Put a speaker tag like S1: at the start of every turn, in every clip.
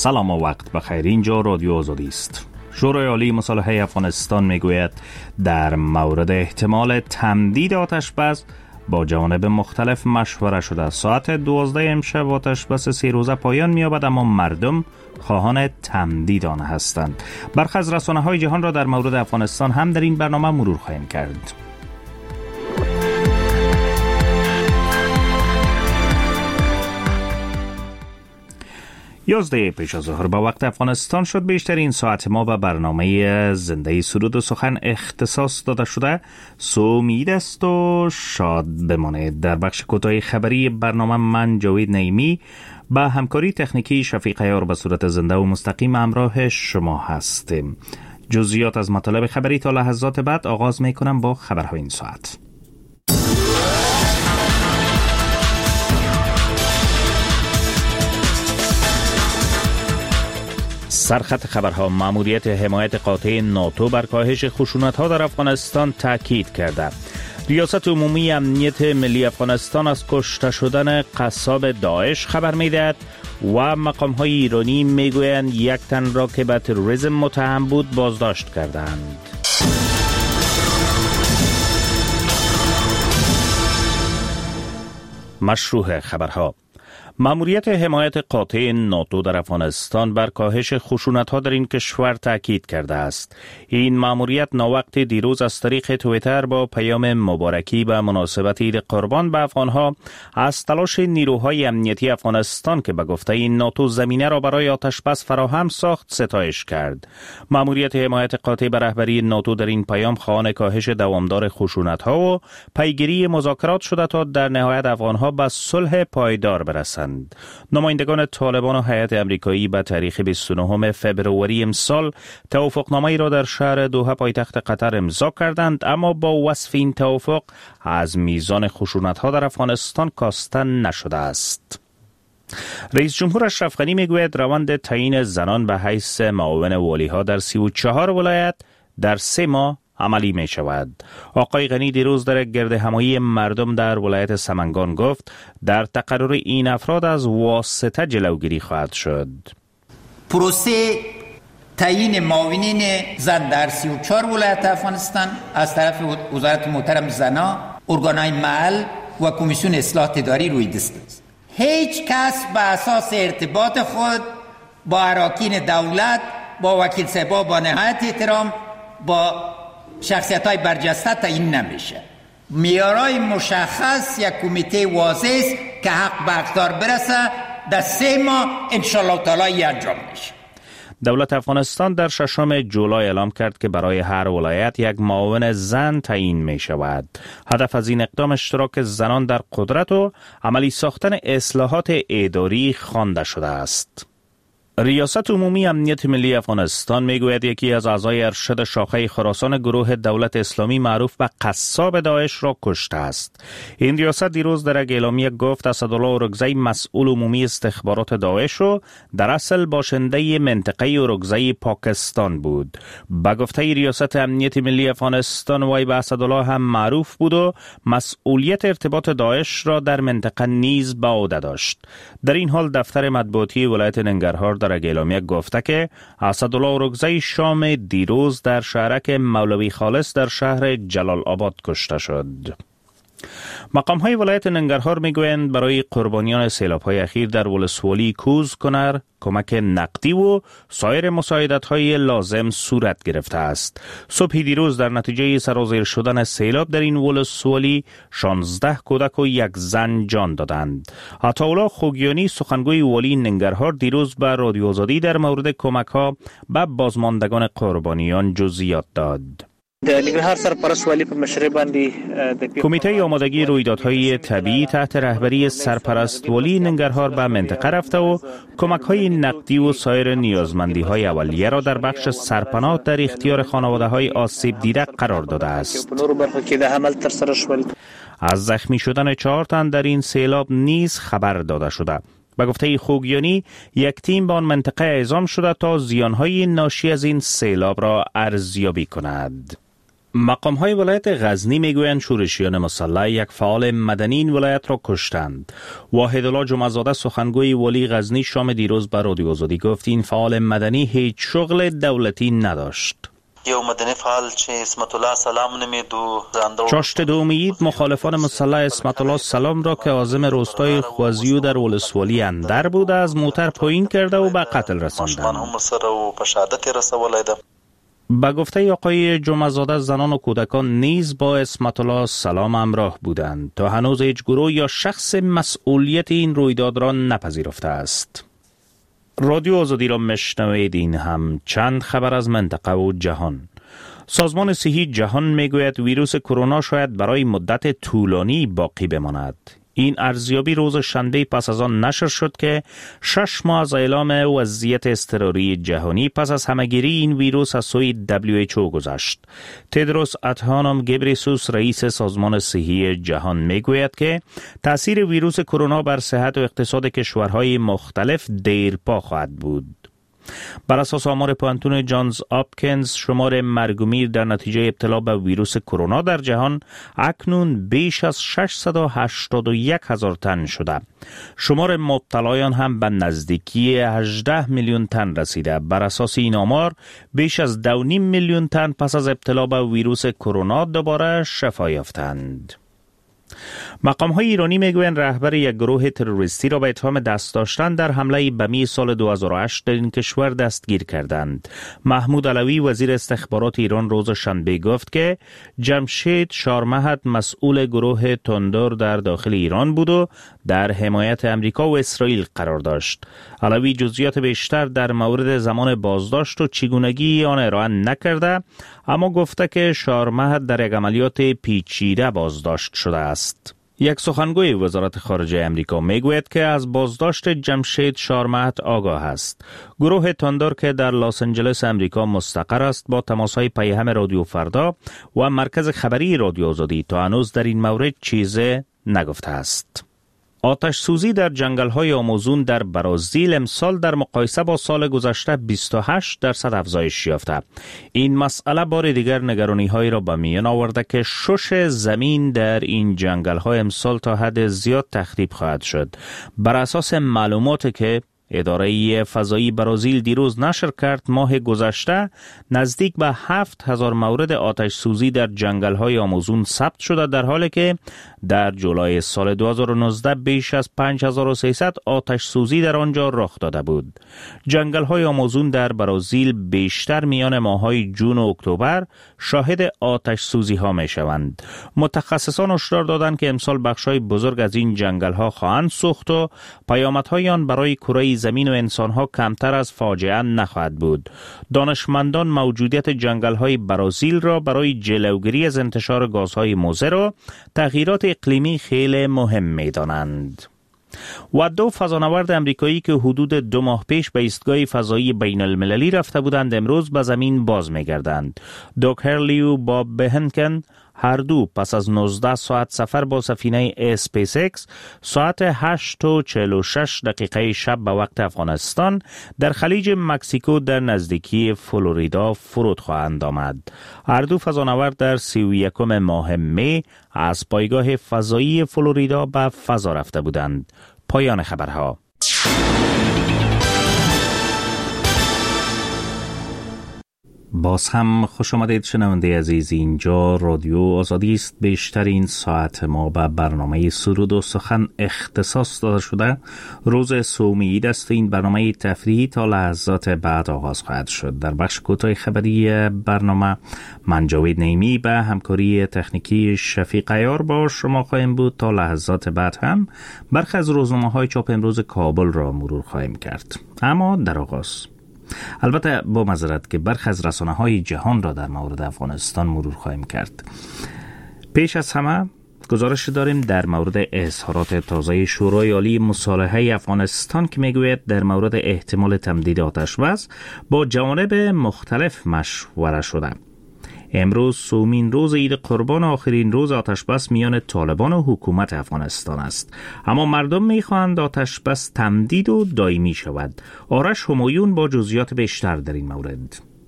S1: سلام و وقت بخیر. اینجا رادیو آزادی است. شورای عالی مصالحه افغانستان میگوید در مورد احتمال تمدید آتش بس با جوانب مختلف مشوره شده. ساعت 12 امشب آتش بس 3 روزه پایان می‌یابد، اما مردم خواهان تمدید آن هستند. برخی از رسانه‌های جهان را در مورد افغانستان هم در این برنامه مرور خواهیم کرد. 11 پیش از ظهر به وقت افغانستان شد. بیشترین ساعت ما به برنامه زنده سرود و سخن اختصاص داده شده. امید است و شاد بمانید. در بخش کوتاه خبری برنامه من جاوید نعیمی با همکاری تکنیکی شفیق عیار به صورت زنده و مستقیم همراه شما هستیم. جزئیات از مطالب خبری تا لحظات بعد آغاز میکنم با خبرهای این ساعت. سرخط خبرها: ماموریت حمایت قاطع ناتو بر کاهش خشونت‌ها در افغانستان تاکید کرده. ریاست عمومی امنیت ملی افغانستان از کشته شدن قصاب داعش خبر می‌دهد و مقام‌های ایرانی میگویند یک تن را که به تروریسم متهم بود بازداشت کردند. مشروع خبرها: ماموریت حمایت قاطع ناتو در افغانستان بر کاهش خشونت‌ها در این کشور تاکید کرده است. این ماموریت ناوقت دیروز از طریق توییتر با پیام مبارکی به مناسبت عید قربان به افغان‌ها از تلاش نیروهای امنیتی افغانستان که به گفته این ناتو زمینه را برای آتش‌بس فراهم ساخت ستایش کرد. ماموریت حمایت قاطع به رهبری ناتو در این پیام خواهان کاهش دوامدار خشونت‌ها و پیگیری مذاکرات شده تا در نهایت افغان‌ها به صلح پایدار برسند. نمایندگان طالبان و هیئت امریکایی به تاریخ 29 فبروری امسال توافقنامه‌ای را در شهر دوحه پایتخت قطر امضا کردند، اما با وصف این توافق از میزان خشونت‌ها در افغانستان کاسته نشده است. رئیس جمهور اشرف غنی میگوید روند تعیین زنان به حیث معاون والی‌ها در 34 ولایت در 3 ماه عملی می شود. آقای غنی دیروز در گرد همایی مردم در ولایت سمنگان گفت در تقرر این افراد از واسطه جلوگیری خواهد شد.
S2: پروسه تعیین معاونین زن در 34 ولایت افغانستان از طرف وزارت محترم زنا، ارگانهای محل و کمیسیون اصلاح اداری روی دست است. هیچ کس به اساس ارتباط خود با اراکین دولت، با وکیل صاحبا با نهایت احترام با شخصیت‌های برجسته تعیین نمیشه. معیارهای مشخص، یک کمیته واضح است که حق به اقدار برسه. در 3 ماه انشالله تعالی انجام میشه.
S1: دولت افغانستان در 6 جولای اعلام کرد که برای هر ولایت یک معاون زن تعیین می شود. هدف از این اقدام اشتراک زنان در قدرت و عملی ساختن اصلاحات اداری خوانده شده است. ریاست عمومی امنیت ملی افغانستان میگوید یکی از اعضای ارشد شاخه خراسان گروه دولت اسلامی معروف به قصاب داعش را کشته است. این ریاست دیروز در یک اعلامیه گفت اسدالله اورکزی مسئول عمومی استخبارات داعش و در اصل باشنده منطقه اورکزی پاکستان بود. به گفته ریاست امنیت ملی افغانستان وی به اسدالله هم معروف بود و مسئولیت ارتباط داعش را در منطقه نیز به عهده داشت. در این حال دفتر مطبوعاتی ولایت ننگرهار در اعلامیه گفته که اسدالله اورکزی شام دیروز در شهرک مولوی خالص در شهر جلال آباد کشته شد. مقام‌های ولایت ننگرهار میگویند برای قربانیان سیلاب‌های اخیر در ولسوالی کوز کنر کمک نقدی و سایر مساعدت‌های لازم صورت گرفته است. صبح دیروز در نتیجه سرازیر شدن سیلاب در این ولسوالی 16 کودک و یک زن جان دادند. عطاالله خوگیانی سخنگوی والی ننگرهار دیروز به رادیو آزادی در مورد کمک‌ها به بازماندگان قربانیان جزئیات داد.
S3: د ننګرهار سرپرست والی په مشرۍ باندې
S1: کمیته آمادگی رویدادهای طبیعی تحت رهبری سرپرست والی ننگرهار به منطقه رفته و کمک‌های نقدی و سایر نیازمندی‌های اولیه را در بخش سرپناه در اختیار خانواده‌های آسیب دیده قرار داده است. از زخمی شدن 4 تن در این سیلاب نیز خبر داده شده. به گفته خوگیانی یک تیم به آن منطقه اعزام شده تا زیان‌های ناشی از این سیلاب را ارزیابی کند. مقام‌های ولایت غزنی میگویند شورشیان مسلح یک فعال مدنی این ولایت را کشتند. واحدالله جمعه‌زاده سخنگوی ولی غزنی شام دیروز به رادیو آزادی گفت این فعال مدنی هیچ شغل دولتی نداشت.
S4: یو مدنی فعال چې اسمت الله سلام نمیدو
S1: چاشت دومید مخالفان مسلح اسمت الله سلام را که عازم روستای خوازیو در ولسوالی اندر بود از موتر پایین کرده و به قتل رساندند. به گفته آقای جمعه‌زاده زنان و کودکان نیز با اسمت الله سلام همراه بودند تا هنوز هیچ گروه یا شخص مسئولیت این رویداد را نپذیرفته است. رادیو آزادی را مشنوید. این هم چند خبر از منطقه و جهان. سازمان صحی جهان میگوید ویروس کرونا شاید برای مدت طولانی باقی بماند. این ارزیابی روز شنبه پس از آن نشر شد که 6 ماه از اعلام وضعیت اضطراری جهانی پس از همهگیری این ویروس از سوی WHO گذشت. تدروس ادهانوم گبریسوس رئیس سازمان صحی جهان میگوید که تأثیر ویروس کرونا بر صحت و اقتصاد کشورهای مختلف دیرپا خواهد بود. بر اساس آمار پوانتون جانز آپکنز شمار مرگ و میر در نتیجه ابتلا به ویروس کرونا در جهان اکنون بیش از 681,000 تن شده. شمار مبتلایان هم به نزدیکی 18 میلیون تن رسیده. بر اساس این آمار بیش از 2.5 میلیون تن پس از ابتلا به ویروس کرونا دوباره شفا یافتند. مقام‌های ایرانی میگویند رهبر یک گروه تروریستی را به اتهام دست داشتن در حمله بمی سال 2008 در این کشور دستگیر کردند. محمود علوی وزیر استخبارات ایران روز شنبه گفت که جمشید شارمحد مسئول گروه تندر در داخل ایران بود و در حمایت امریکا و اسرائیل قرار داشت. علوی جزئیات بیشتر در مورد زمان بازداشت و چگونگی آن ارائه نکرده، اما گفته که شارمحد در یک عملیات پیچیده بازداشت شده است. یک سخنگوی وزارت خارجه امریکا میگوید که از بازداشت جمشید شارمحد آگاه است. گروه تندر که در لس آنجلس امریکا مستقر است با تماس‌های پیام رادیو فردا و مرکز خبری رادیو آزادی تا هنوز در این مورد چیزی نگفته است. آتش سوزی در جنگل‌های آمازون در برازیل امسال در مقایسه با سال گذشته 28% افزایش یافته. این مسئله بار دیگر نگرانی‌هایی را به میان آورده که شش زمین در این جنگل‌های امسال تا حد زیاد تخریب خواهد شد. بر اساس معلوماتی که اداره فضایی برازیل دیروز نشر کرد، ماه گذشته نزدیک به 7,000 مورد آتش سوزی در جنگل‌های آمازون ثبت شده، در حالی که در جولای سال 2019 بیش از 5300 آتش سوزی در آنجا رخ داده بود. جنگل‌های آمازون در برازیل بیشتر میان ماه‌های جون و اکتبر شاهد آتش سوزی‌ها می‌شوند. متخصصان هشدار دادند که امسال بخش‌های بزرگ از این جنگل‌ها خواهند سوخت و پیامدهای آن برای کره زمین و انسان‌ها کمتر از فاجعه نخواهد بود. دانشمندان موجودیت جنگل‌های برازیل را برای جلوگیری از انتشار گازهای مضر و تغییرات اقلیمی خیلی مهم می‌دانند. و 2 فضانورد امریکایی که حدود 2 ماه پیش به ایستگاه فضایی بین المللی رفته بودند امروز به زمین باز می‌گردند. دوگ هرلی و باب بهنکن هر دو پس از 19 ساعت سفر با سفینه اسپیس اکس ساعت 8:46 شب به وقت افغانستان در خلیج مکزیکو در نزدیکی فلوریدا فرود خواهند آمد. هر دو فضانورد در 31 ماه می از پایگاه فضایی فلوریدا به فضا رفته بودند. پایان خبرها. باز هم خوش آمدید شنونده عزیز. اینجا رادیو آزادی است. بیشترین ساعت ما به برنامه سرود و سخن اختصاص داده شده. روز سومی عید است. این برنامه تفریحی تا لحظات بعد آغاز خواهد شد. در بخش کوتاه خبری برنامه من جاوید نعیمی به همکاری تکنیکی شفیق عیار با شما خواهیم بود. تا لحظات بعد هم برخی از روزنامه‌های چاپ امروز کابل را مرور خواهیم کرد. اما در آغاز البته با معذرت که برخی از رسانه‌های جهان را در مورد افغانستان مرور خواهیم کرد. پیش از همه گزارش داریم در مورد اظهارات تازه شورای عالی مصالحه افغانستان که میگوید در مورد احتمال تمدید آتش‌بس با جوانب مختلف مشوره شده. امروز سومین روز عید قربان، آخرین روز آتشبس میان طالبان و حکومت افغانستان است، اما مردم میخواهند آتشبس تمدید و دائمی شود. آرش همایون با جزئیات بیشتر در این مورد.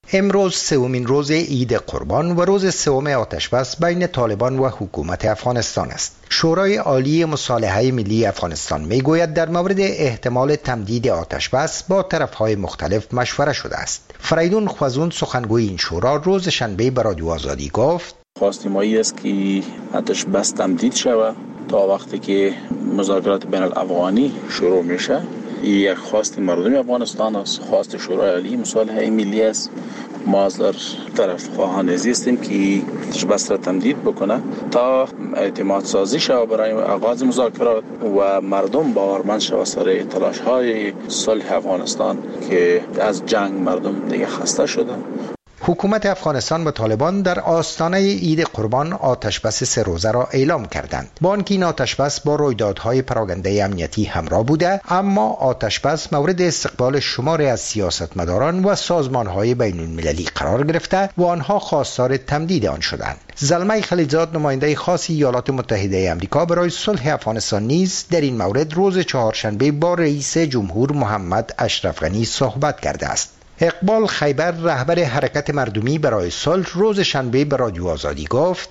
S5: امروز سومین روز عید قربان و روز سوم آتشبس بین طالبان و حکومت افغانستان است. شورای عالی مصالحه ملی افغانستان میگوید در مورد احتمال تمدید آتشبس با طرفهای مختلف مشوره شده است. فریدون خوازون سخنگوی این شورا روز شنبه به رادیو آزادی گفت:
S6: خواستیم است که آتشبس تمدید شود تا وقتی که مذاکرات بین الافغانی شروع میشه. یک خواست مردم افغانستان است، خواست شورای عالی مصالحه ملی است. ما از طرف خواهان هستیم که آتشبس را تمدید بکنه تا اعتماد سازی شود برای آغاز مذاکرات و مردم باورمند شود سر تلاش های صلح افغانستان که از جنگ مردم دیگه خسته شده.
S5: حکومت افغانستان و طالبان در آستانه عید قربان آتشبس 3 روزه را اعلام کردند. با آنکه این آتشبس با رویدادهای پراکنده امنیتی همراه بوده، اما آتشبس مورد استقبال شماری از سیاستمداران و سازمانهای بین المللی قرار گرفته و آنها خواستار تمدید آن شدند. زلمه خلیلزاد نماینده خاص ایالات متحده آمریکا برای صلح افغانستان نیز در این مورد روز چهارشنبه با رئیس جمهور محمد اشرف غنی صحبت کرده است. اقبال خیبر رهبر حرکت مردمی برای صلح روز شنبه به رادیو آزادی گفت: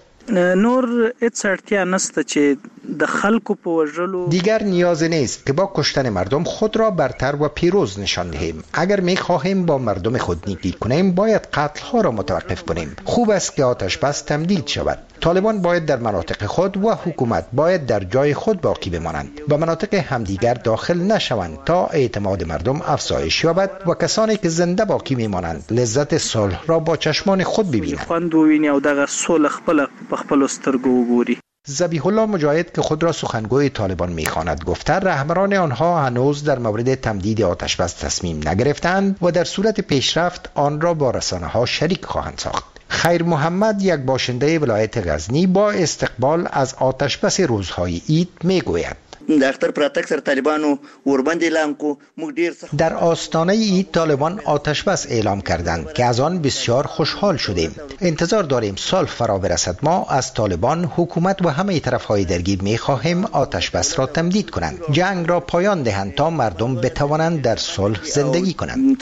S3: نور اتصرتیا نسته چه د خلکو په وژلو
S5: دیگر نیاز نیست که با کشتن مردم خود را برتر و پیروز نشان دهیم. اگر می خواهیم با مردم خود نیکی کنیم باید قتل ها را متوقف کنیم. خوب است که آتشبس تمدید شود. طالبان باید در مناطق خود و حکومت باید در جای خود باقی بمانند، به مناطق همدیگر داخل نشوند تا اعتماد مردم افزایش یابد و کسانی که زنده باقی میمانند لذت صلح را با چشمان خود ببینند.
S3: خوند ویني او دغه صلح خپل سترګو وګوري.
S5: ذبیح الله مجاهد که خود را سخنگوی طالبان میخواند گفته رهبران آنها هنوز در مورد تمدید آتشبس تصمیم نگرفتند و در صورت پیشرفت آن را با رسانه‌ها شریک خواهند ساخت. خیر محمد یک باشنده ولایت غزنی با استقبال از آتشبس روزهای عید میگوید: در آستانه عید طالبان آتشبس اعلام کردند که از آن بسیار خوشحال شدیم. انتظار داریم صلح فرا برسد. ما از طالبان، حکومت و همه طرفهای درگیر می‌خواهیم آتشبس را تمدید کنند، جنگ را پایان دهند تا مردم بتوانند در صلح زندگی کنند.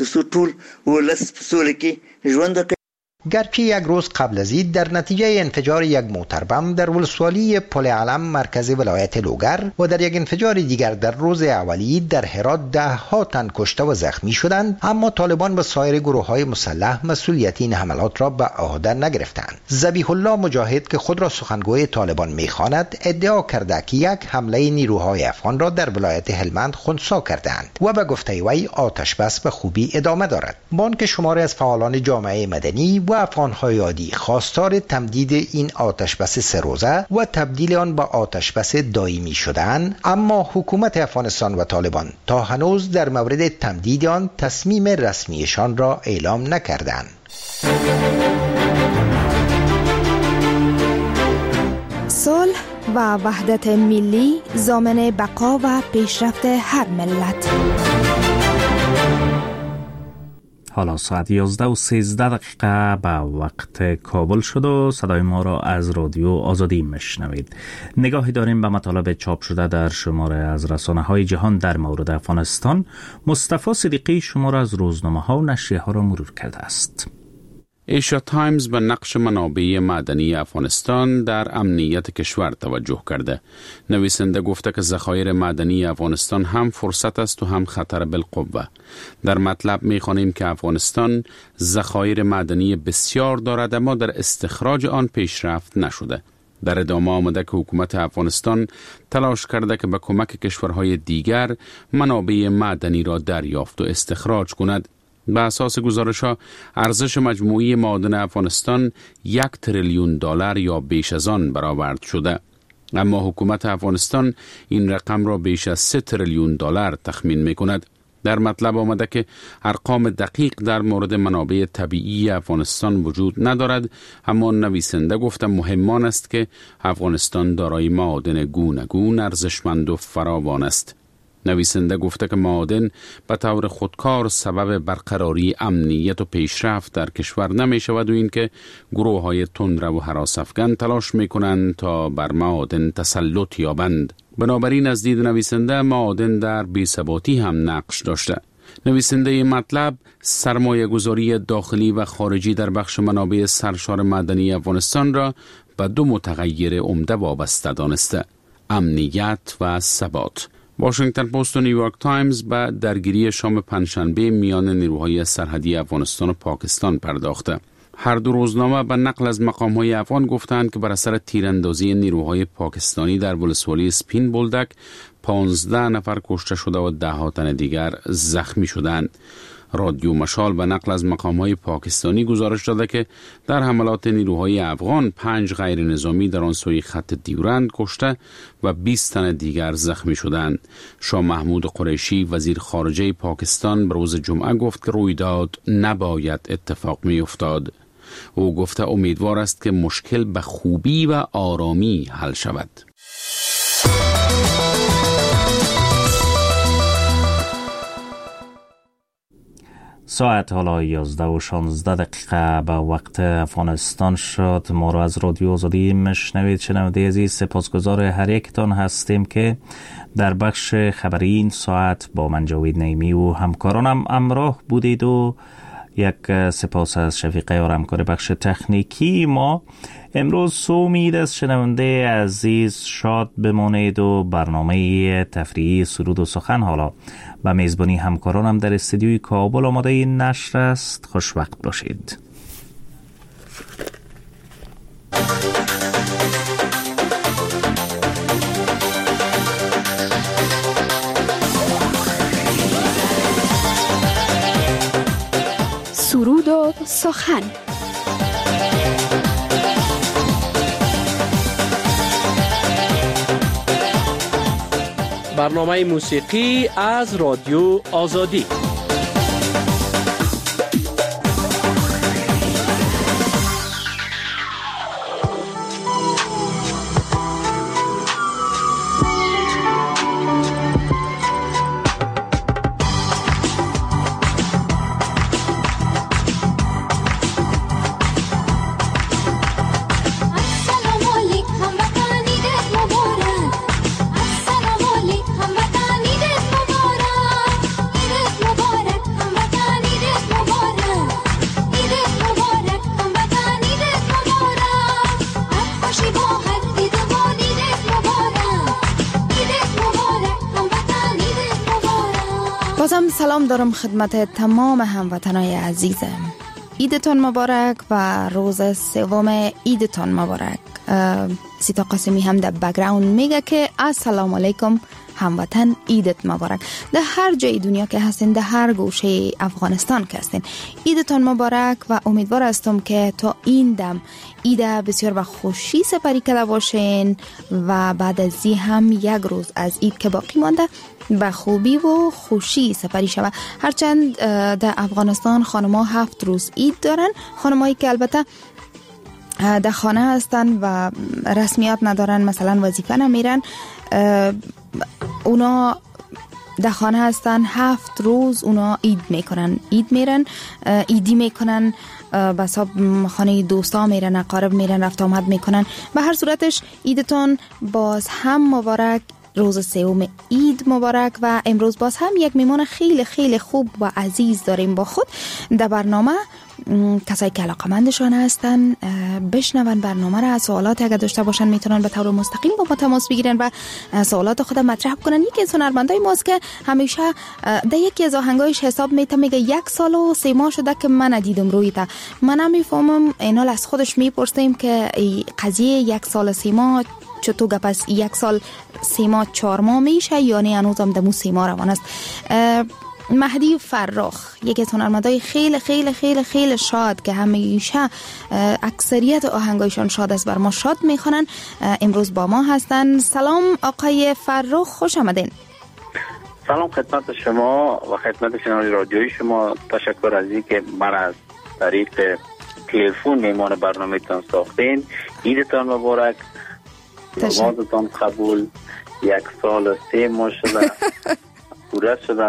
S5: گرچه یک روز قبل از عید در نتیجه انفجار یک موتر بم در ولسوالی پل علم مرکز ولایت لوگر و در یک انفجار دیگر در روز اولی در هرات 10 تن کشته و زخمی شدند، اما طالبان و سایر گروه‌های مسلح مسئولیت این حملات را به عهده نگرفتند. ذبیح الله مجاهد که خود را سخنگوی طالبان می‌خواند ادعا کرده که یک حمله نیروهای افغان را در ولایت هلمند خنثی کردند و به گفته وی آتشبس به خوبی ادامه دارد. با آنکه شماری از فعالان جامعه مدنی و افغان‌های عادی خواستار تمدید این آتشبس 3 روزه و تبدیل آن به آتشبس دائمی شدند، اما حکومت افغانستان و طالبان تا هنوز در مورد تمدید آن تصمیم رسمیشان را اعلام نکردند.
S7: صلح و وحدت ملی ضامن بقا و پیشرفت هر ملت.
S1: حالا ساعت 11:13 به وقت کابل شد و صدای ما را از رادیو آزادی میشنوید. نگاهی داریم به مطالب چاپ شده در شماره از رسانه‌های جهان در مورد افغانستان. مصطفی صدیقی شماره از روزنامه‌ها و نشریه‌ها را مرور کرده است.
S8: ایشیا تایمز به نقش منابع معدنی افغانستان در امنیت کشور توجه کرده. نویسنده گفته که ذخایر معدنی افغانستان هم فرصت است و هم خطر بالقوه. در مطلب می‌خوانیم که افغانستان ذخایر معدنی بسیار دارد اما در استخراج آن پیشرفت نشده. در ادامه آمده که حکومت افغانستان تلاش کرده که به کمک کشورهای دیگر منابع معدنی را دریافت و استخراج کند. به اساس گزارش‌ها ارزش مجموعی معادن افغانستان 1 تریلیون دلار یا بیش از آن برآورد شده، اما حکومت افغانستان این رقم را بیش از 3 تریلیون دلار تخمین می‌کند. در مطلب آمده که ارقام دقیق در مورد منابع طبیعی افغانستان وجود ندارد، اما نویسنده گفته مهمان است که افغانستان دارای معادن گوناگون ارزشمند و فراوان است. نویسنده گفته که معادن به طور خودکار سبب برقراری امنیت و پیشرفت در کشور نمی شود و اینکه گروه های تندرو و هراس افکن تلاش می کنند تا بر معادن تسلط یابند. بنابراین از دید نویسنده معادن در بی‌ثباتی هم نقش داشته. نویسنده مطلب سرمایه گذاری داخلی و خارجی در بخش منابع سرشار معدنی افغانستان را به دو متغیر عمده وابسته دانسته: امنیت و ثبات. واشنگتن پست و نیویورک تایمز به درگیری شام پنجشنبه میان نیروهای سرحدی افغانستان و پاکستان پرداخته. هر دو روزنامه به نقل از مقام‌های افغان گفتند که بر اثر تیراندازی نیروهای پاکستانی در ولسوالی سپین بولدک 15 نفر کشته شده و 10 تن دیگر زخمی شدند. رادیو مشال به نقل از مقام‌های پاکستانی گزارش داده که در حملات نیروهای افغان 5 غیر نظامی در آن سوی خط دیورند کشته و 20 تن دیگر زخمی شدند. شاه محمود قریشی وزیر خارجه پاکستان به روز جمعه گفت که رویداد نباید اتفاق می‌افتاد. او گفته امیدوار است که مشکل به خوبی و آرامی حل شود.
S1: ساعت حالا 11:16 به وقت افغانستان شد. ما را از رادیو آزادی میشنوید. شنونده عزیز، سپاسگزار هر یکتان هستیم که در بخش خبری این ساعت با من جاوید نعیمی و همکارانم همراه بودید و یک سپاس از شفیقه و همکار بخش تکنیکی ما. امروز امید از شنونده عزیز شاد بمانید و برنامه تفریحی سرود و سخن حالا به میزبانی همکارانم در استودیوی کابل آماده این نشر است. خوشوقت باشید.
S9: سرود و سخن.
S10: برنامه موسیقی از رادیو آزادی.
S7: بازم سلام دارم خدمت تمام هموطنای عزیزم. عیدتان مبارک و روز سوم عیدتان مبارک. سیتا قاسمی هم در بک‌گراند میگه که السلام علیکم هموطن، عیدت مبارک. در هر جای دنیا که هستین، در هر گوشه افغانستان که هستین، عیدتان مبارک و امیدوار هستم که تا این دم عید بسیار با خوشی سپری کرده باشین و بعد از این هم یک روز از عید که باقی مانده به خوبی و خوشی سپری شود. هرچند در افغانستان خانم‌ها 7 روز عید دارن، خانم‌هایی که البته در خانه هستن و رسمیات ندارن، مثلا وظیفه نمیرن، اونا در خانه هستن 7 روز اونا عید میکنن، عید میرن، عیدی میکنن، به حساب خانه دوستا میرن، اقارب میرن، رفت آمد میکنن. به هر صورتش عیدتون باز هم مبارک، روز سوم عید مبارک. و امروز باز هم یک میمان خیلی خیلی خوب و عزیز داریم با خود در برنامه. کسایی که علاقمندشان هستن بشنون برنامه را، سوالات اگر داشته باشن میتونن به طور مستقیم با ما تماس بگیرن و سوالات خود مطرح کنن. یکی از هنرمندای ماست که همیشه در یکی از آهنگایش حساب میگه 1 سال و 3 ماه شده که من ندیدم روی تا. من نمیفهمم، اینا از خودش میپرسیم که قضیه 1 سال 3 ماه چطور گپ است؟ 1 سال 3 ماه 4 ماه میشه یا نه هنوزم دمو 3 ماه روان است؟ مهدی فرخ یکی از هنرمندای خیلی خیلی خیلی خیلی شاد که همیشه اکثریت آهنگایشان شاد است، بر ما شاد میخونن، امروز با ما هستن. سلام آقای فرخ، خوش آمدین.
S6: سلام خدمت شما و خدمت شنوندگان رادیوی شما. تشکر از اینکه من از طریق تلفن میهمان برنامه تان ساختین. عیدتان مبارک، نمازتان قبول. 1 سال و 3 ماه شده
S9: پوره شده.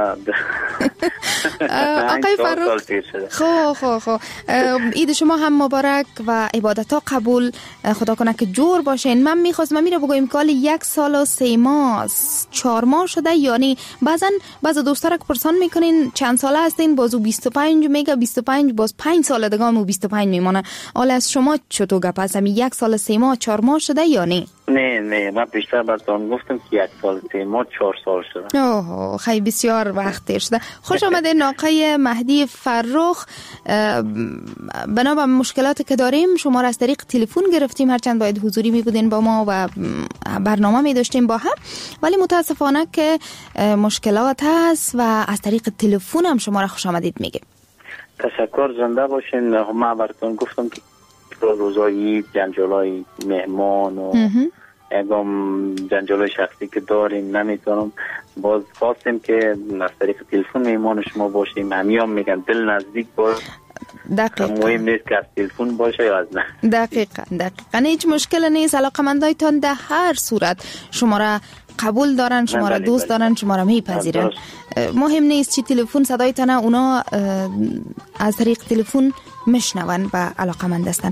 S7: آقای فرخ خب عید شما هم مبارک و عبادت ها قبول. خدا کنه که جور باشین. من میخواستم میره بگویم که 1 سال و 3 ماه 4 ماه شده، یعنی بعضا دوستا را که پرسان میکنین چند ساله هستین، بازو 25 میگه 25، باز 5 سال دیگه هم 25 میمانه. حالا از شما چطور گپ هست؟ 1 سال 3 ماه 4 ماه شده یا نه؟
S9: نه من بیشتر براتون گفتم که 1 سال 3 ماه 4 سال شده.
S7: اوه خیلی بسیار وقت دیر شده. خوش آمدین آقای مهدی فرخ. بنا به مشکلاتی که داریم شما را از طریق تلفن گرفتیم، هرچند باید حضوری می بودین با ما و برنامه می داشتیم با هم، ولی متاسفانه که مشکلات هست و از طریق تلفن هم شما را خوش آمدید میگیم.
S9: تشکر، زنده باشین. من براتون گفتم که روزایی جنجالای مهمان و اگم جنجالای شخصی که داریم نمیتونم، باز خواستیم که از طریق تلفن مهمان شما باشیم. همیان میگن دل نزدیک باش،
S7: دقیقاً
S9: مهم نیست که از تلفن باشه یا از نه.
S7: دقیقاً هیچ مشکل نیست. علاقمندایتان در هر صورت شما را قبول دارن، شما را دوست دارن، شما را میپذیرن. مهم نیست چی تلفن صدایتان، اونا از طریق تلفن میشنون و علاقمند هستن.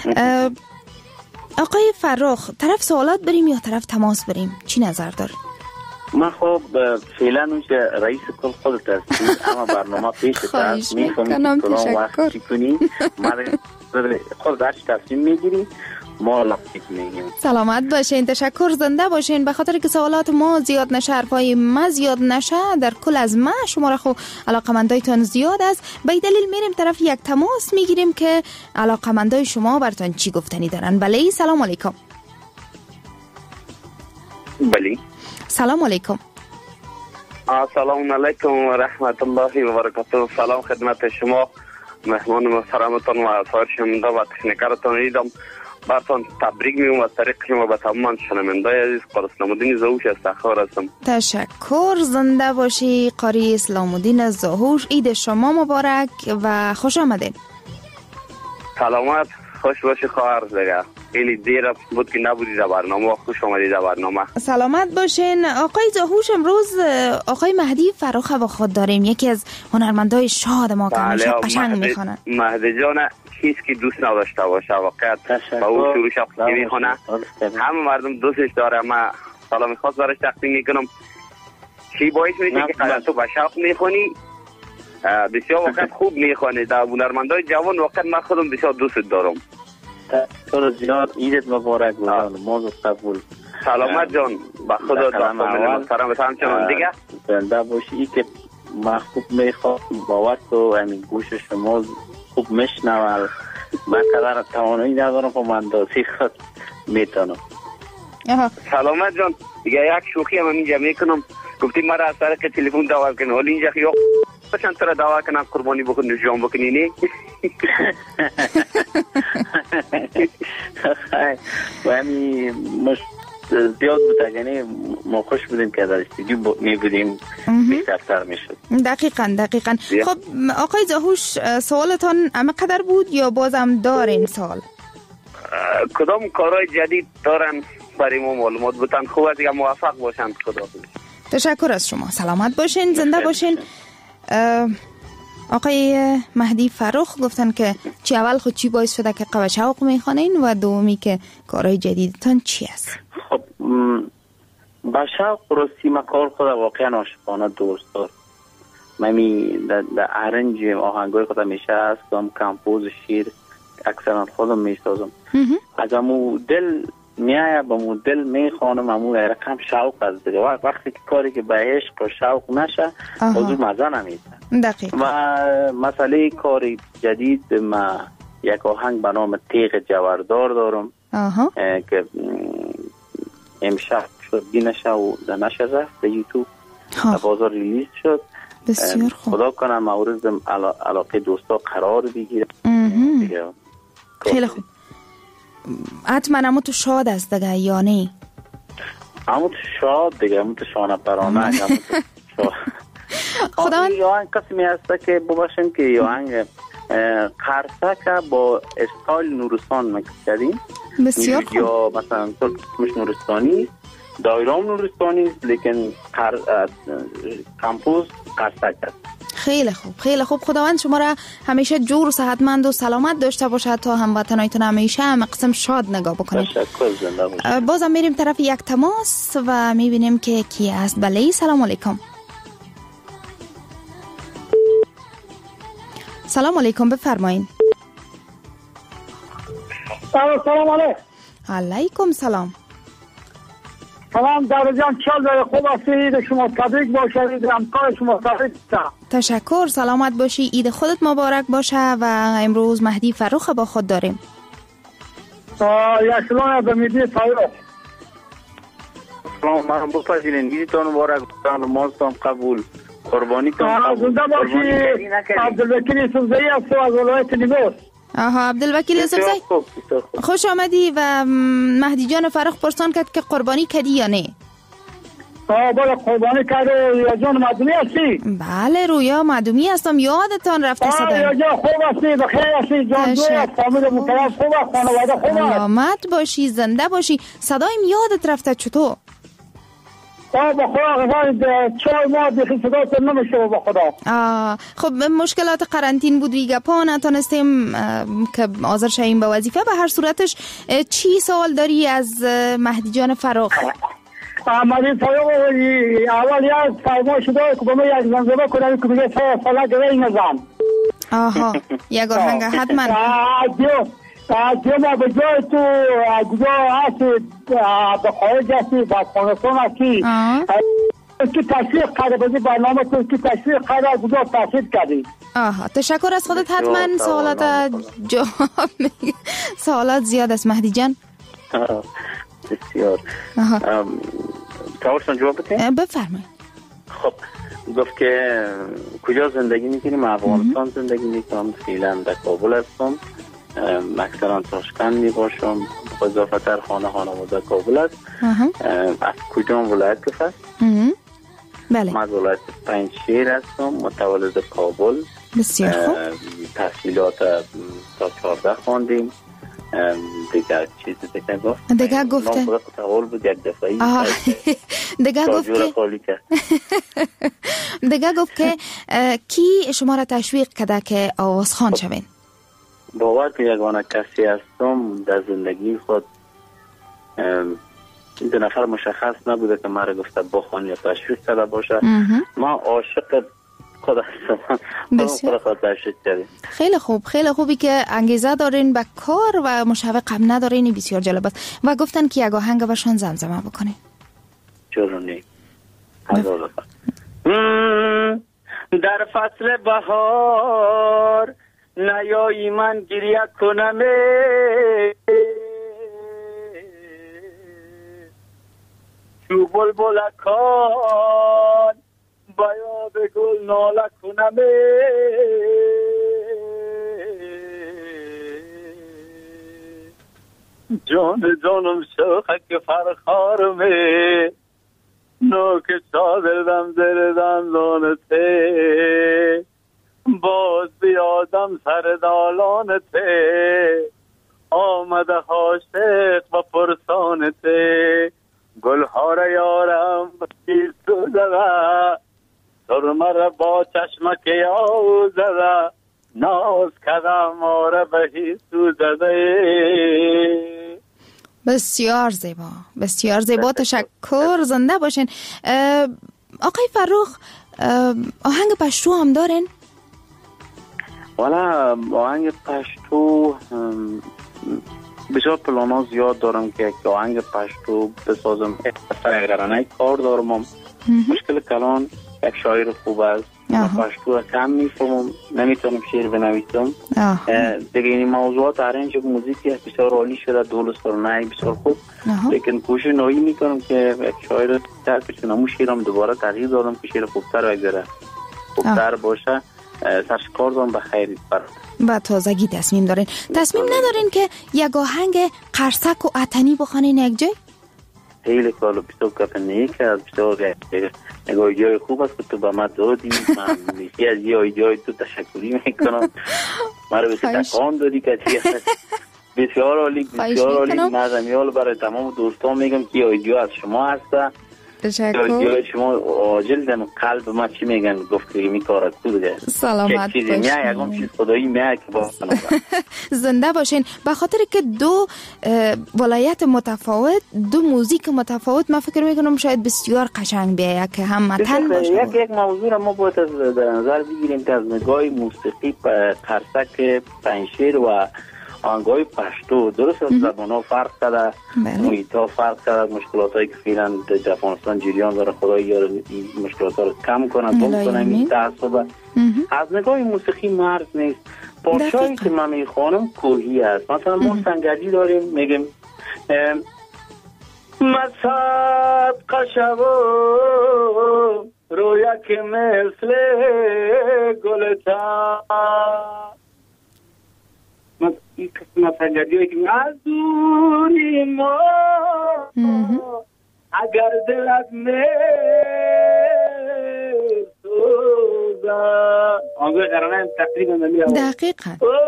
S7: آقای فرخ، طرف سوالات بریم یا طرف تماس بریم؟ چی نظر دار؟
S9: من خب فعلا اونجا رئیس کل خودت هستی، اما برنامه پیشت هست، میفهمی که کلام وقت چی کنی، خود داشت تصمیم میگیری، ما لطفیت میگیم.
S7: سلامت باشین، تشکر، زنده باشین. به خاطر که سوالات ما زیاد نشه، حرفای ما زیاد نشه، در کل از ما شما را خو علاقمندایتان زیاد است، به دلیل میریم طرف یک تماس میگیریم که علاقمندای شما براتون چی گفتنی دارن. بله، سلام علیکم.
S11: بله،
S7: سلام علیکم.
S11: سلام علیکم و رحمت الله و برکاته. سلام خدمت شما مهمان محترمتان و سایر شنونده و تکنیکرتان. ایدم براتون تبریک میگم از طریق شما به تمام شنوندگان عزیز. قاری اسلام الدین زاهوش از تخار هستم.
S7: تشکر، زنده باشی قاری اسلام الدین زاهوش. عید شما مبارک و خوش آمدین.
S11: سلامت، خوش باشی خواهر دیگه. خیلی دیر بود که نبودی در برنامه، خوش آمدید در برنامه.
S7: سلامت باشین آقای زاهوش. امروز آقای مهدی فرخ با خود داریم، یکی از هنرمندای شاد ما که همیشه قشنگ میخونن.
S11: مهدی جان کسی که دوست نداشته باشه واقعا با او شروع شخصی میخونه، همه مردم دوستش داره. من سلام خاص برش تقدیم میکنم. چی باعث میشه که قدر تو به شوق میخونی، بسیار واقعا خوب میخونی. در هنرمندای جوان واقعا من خودم بسیار دوست دارم.
S9: تو زیاد عیدت مبارک بود. موضوع قبول.
S11: سلامت جان، با خدا دعا محترم همچنان دیگه
S9: زنده باشی. که من خوب میخوام باور تو همین گوش شما خوب میشنوم. من قدر توانایی ندارم که من اندازه خود میتونم.
S11: سلامت جان دیگه یک شوخی هم اینجا میکنم. گفتی مرا از طریق تلفن دعوت کن، ولی اینجا خیلی چند تا دعوت کنم قربانی بکن نجوم بکنی نه.
S9: و همین مش زیاد بود، یعنی ما خوش بودیم که در استودیو می بودیم بیشتر میشد.
S7: دقیقاً. خب آقای زاهوش، سوالتان همه قدر بود یا بازم دارین سوال؟
S11: کدام کارهای جدید دارن برای ما معلومات بودن؟ خوبه دیگه، موفق باشن. خدا
S7: تشکر از شما. سلامت باشین، زنده باشین. آقای مهدی فرخ گفتن که چی اول خود چی باعث شده که قوه شوق میخوانین و دومی که کارهای جدیدتان چی است؟
S9: خب با شوق راستی من کار خود واقعا عاشقانه دوست دارم. من در ارنج آهنگای خودم میشه هستم، کمپوز شیر اکثرا خودم میسازم. از امو دل میایه با مو دل میخوانم، امو رقم شوق از دیگه. وقتی که کاری که به عشق و شوق نشه بازو مزه نمیده.
S7: دقیقا.
S9: و مسئله کاری جدید من یک آهنگ به نام تیغ جوردار دارم که امشب شد بینشه و در نشر رفت به یوتیوب در بازار ریلیز شد.
S7: بسیار خوب.
S9: خدا کنم مورد علاقه دوستا قرار بگیره.
S7: خیلی خوب. حتما امو تو شاد است دیگه یا نه؟
S9: امو تو شاد دیگه، امو تو شانه برانه، امو تو شاد. خداوند یوهنگ قسمی هسته که بباشیم که یوهنگ قرصه که با استایل نورستان مکس کردیم.
S7: بسیار خوب.
S9: یا مثلا ترکمش نورستانی دایرام نورستانی است لیکن کمپوز قرصک است.
S7: خیلی خوب، خیلی خوب. خداوند شما را همیشه جور و صحتمند و سلامت داشته باشد تا هموطنایتون همیشه هم قسم شاد نگاه بکنید.
S9: تشکر، زنده باشید.
S7: بازم میریم طرف یک تماس و میبینیم که کی است. بله، سلام علیکم. سلام علیکم، بفرمایید.
S12: سلام علیکم.
S7: علیکم سلام.
S12: سلام دارجان، چال خوب هستید؟ شما تبریک باشه، همکار شما تبریک.
S7: تشکر، سلامت باشی. عید خودت مبارک باشه. و امروز مهدی فروخ با خود داریم.
S12: یک سلام به مهدی فروخ.
S9: سلام، من بپذیرین عیدتان مبارک. نمازتان قبول، قربانیتان قبول.
S12: زنده باشی. عبدالوکیل یوسفزئی است از ولایت نیمروز.
S7: عبدالوکیل یوسفزئی، خوش آمدی. و مهدی جان فرخ پرسان کرد که قربانی کردی یا نه؟
S12: بله قربانی کرده. رویا جان معدومی هستی؟
S7: بله رویا معدومی هستم، یادتان رفته صدام.
S12: رویا جان خوب هستی؟ بخیر هستی؟ جان دوست، فامیل محترم خوب است؟ خانواده خوب است؟
S7: سلامت باشی، زنده باشی. صدایم یادت رفته چطور؟
S12: با خدا چای ما دیگه صدات نمیشه با خدا.
S7: خب مشکلات قرنطین بود دیگه، پا نتونستیم که حاضر شیم به وظیفه. به هر صورتش چی سوال داری از مهدی جان فروخ؟
S12: مهدی فروخ اول یک فرمایش داره که به من یک زنجبه کنه که میگه سالا گوی نزن.
S7: یک آهنگ حتما.
S12: ما به جای تو اجزا هستی به خارج هستی به افغانستان هستی که تشویق کرده بازی برنامه تو که تشویق کرده اجزا تشویق کردی.
S7: تشکر از خودت. حتما سوالات سوالات زیاد است مهدی جان.
S9: بسیار. تاورشان جواب بتیم؟
S7: بفرمایید.
S9: خب گفت که کجا زندگی میکنیم؟ افغانستان زندگی میکنم، فعلا در کابل هستم، اکثرا تاشکند می باشم، اضافتر خانواده کابل است. از کجا ولایت است؟
S7: بله.
S9: من ولایت پنجشیر هستم، متولد کابل.
S7: بسیار خوب.
S9: تحصیلات تا 14 خواندیم. دیگه چیز دیگه گفت؟
S7: دیگه گفته
S9: نام خود بود یک دفعی.
S7: دیگه گفت که دیگه گفت که کی شما را تشویق کرده که آوازخوان شوین؟
S9: باور که یگانه کسی هستم در زندگی خود. این دو نفر مشخص نبوده که مرا گفته بخوان یا تشویق کرده باشه. ما عاشق خود هستم.
S7: بسیار خیلی خوب، خیلی خوبی که انگیزه دارین به کار و مشوق هم ندارین. بسیار جالب است. و گفتن که یک آهنگ برشان زمزمه بکنین.
S9: چرا نه؟ در فصل بهار نیایی من گریه کنم، چو بلبلکان با یاد گل ناله کنم، جانم شوخک فرخارمه، نوک چادردم زردم لانته، باز بیادم سر دالانته، آمده عاشق و پرسانته، گلها یارم بگیر تو زده، سرمه را با چشمک یاو زده، ناز کدم آره بهی سوزده.
S7: بسیار زیبا، بسیار زیبا. تشکر، زنده باشین. آقای فروخ آهنگ پشتو هم دارین؟
S9: والا آهنگ پشتو بسیار پلانا زیاد دارم که آهنگ پشتو بسازم. اگرانه کار دارم، مشکل کلان یک شاعر خوب است، پشتو کم میفهمم، نمیتونم شعر بنویسم دیگه. این موضوعات ارنج موزیکی بسیار عالی شده، دول سرنای بسیار خوب، لیکن کوشش نهایی میکنم که یک شاعر تر بتونم اون شعرم دوباره تغییر دادم که شعر خوبتر بگذره، خوبتر باشه. سرش کار دارم به خیری برد.
S7: با تازگی تصمیم دارین؟ تصمیم ندارین که یک آهنگ قرصک و عطنی بخوانین یک جای؟
S9: خیلی کارو بسیار کپ نیک است، بسیار نگاه جای خوب است که تو به من دادی. من میشی از جای تو تشکری میکنم. مرا به تکان دادی که چی هست. بسیار عالی، بسیار عالی. نظمیال برای تمام دوستان میگم که ایدیو از شما هسته.
S7: تشکر.
S9: ایدیو شما عاجل دن قلب ما چی میگن گفتگی میکاره کده.
S7: سلامت باشین.
S9: یکم چیز خدایی میاد که با
S7: زنده باشین. به خاطر که دو ولایت متفاوت، دو موزیک متفاوت، من فکر میکنم شاید بسیار قشنگ بیاید که هم متن باشه.
S9: یک موضوع را ما باید در نظر بگیریم که از نگاه موسیقی قرصک پنشیر و آهنگای پشتو درست از زبان ها فرق کرده، محیط ها فرق کرده، مشکلات هایی که فعلا در افغانستان جریان داره، خدای یار این مشکلات ها رو کم کنن، بم کنن این تعصب. از نگاه موسیقی مرز نیست. پارچه‌ای که من میخوانم کوهی است. مثلا ما سنگردی داریم، میگیم مسد قشبو رویا که مثل گلتا. این قسم سنگردی هایی که مزدوری ما اگر دلت میسوزد. آنگاه قرانه هم تقریبا نمی آورد.
S7: دقیقا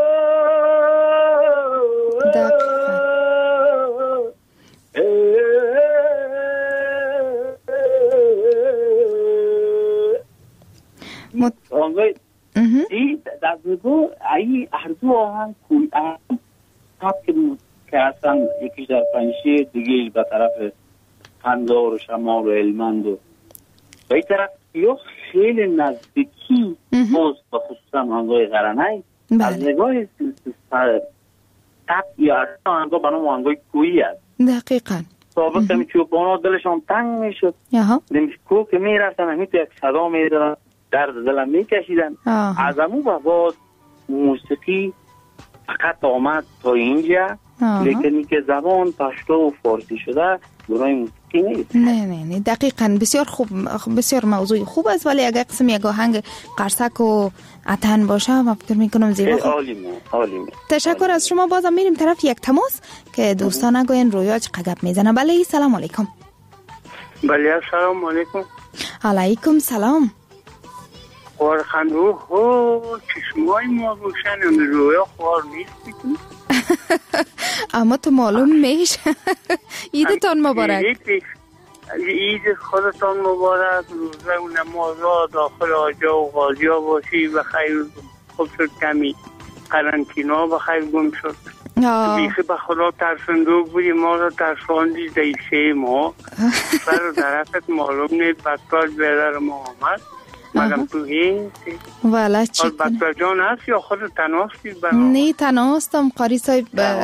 S9: آنگاه این در نگاه ای اردو آهنگ کوی که اصلا یکیش در پنشیر، دیگه به طرف قندار و شمال و هلمند و این طرف یا خیلی نزدیکی باز به خصوصا آهنگای قرنه از نگاه تب یا آهنگا به نام آهنگای کویی هست.
S7: دقیقا
S9: سابق کمی چوبانا دلشان تنگ میشد، نمیشه کوه که میرفتن همی تو یک صدا میدادن، درد دلم میکشیدن. از امو به بعد موسیقی فقط آمد تا اینجا، لیکن که زبان پشتو و فارسی شده برای موسیقی نیست.
S7: نه دقیقاً بسیار خوب، بسیار موضوع خوب است، ولی اگر قسم یک آهنگ قرصک و عطن باشه من فکر میکنم زیبا.
S9: عالیه.
S7: تشکر از شما. بازم میریم طرف یک تماس که دوستان نگوین رویا چقدر گپ میزنه. بله سلام علیکم.
S13: بله سلام علیکم.
S7: علیکم سلام.
S13: خورخندو هو چشمای ما روشن، رویا خوار نیستی
S7: اما تو معلوم میشه. عیدتان مبارک.
S13: عید خودتان مبارک. روزه و نمازها داخل آجا و غازی ها باشی بخیر. خوب شد کمی قرنطینه بخیر گم شد. بیخی به خدا ترسندوک بودی، ما رو ترساندی دیشه ما سر درفت معلوم نیست. بطال بیادر ما آمد مگم تو هستی؟
S7: والا چی
S13: بطال جان هست یا خود تناستی؟
S7: نه تناستم قاری صاحب.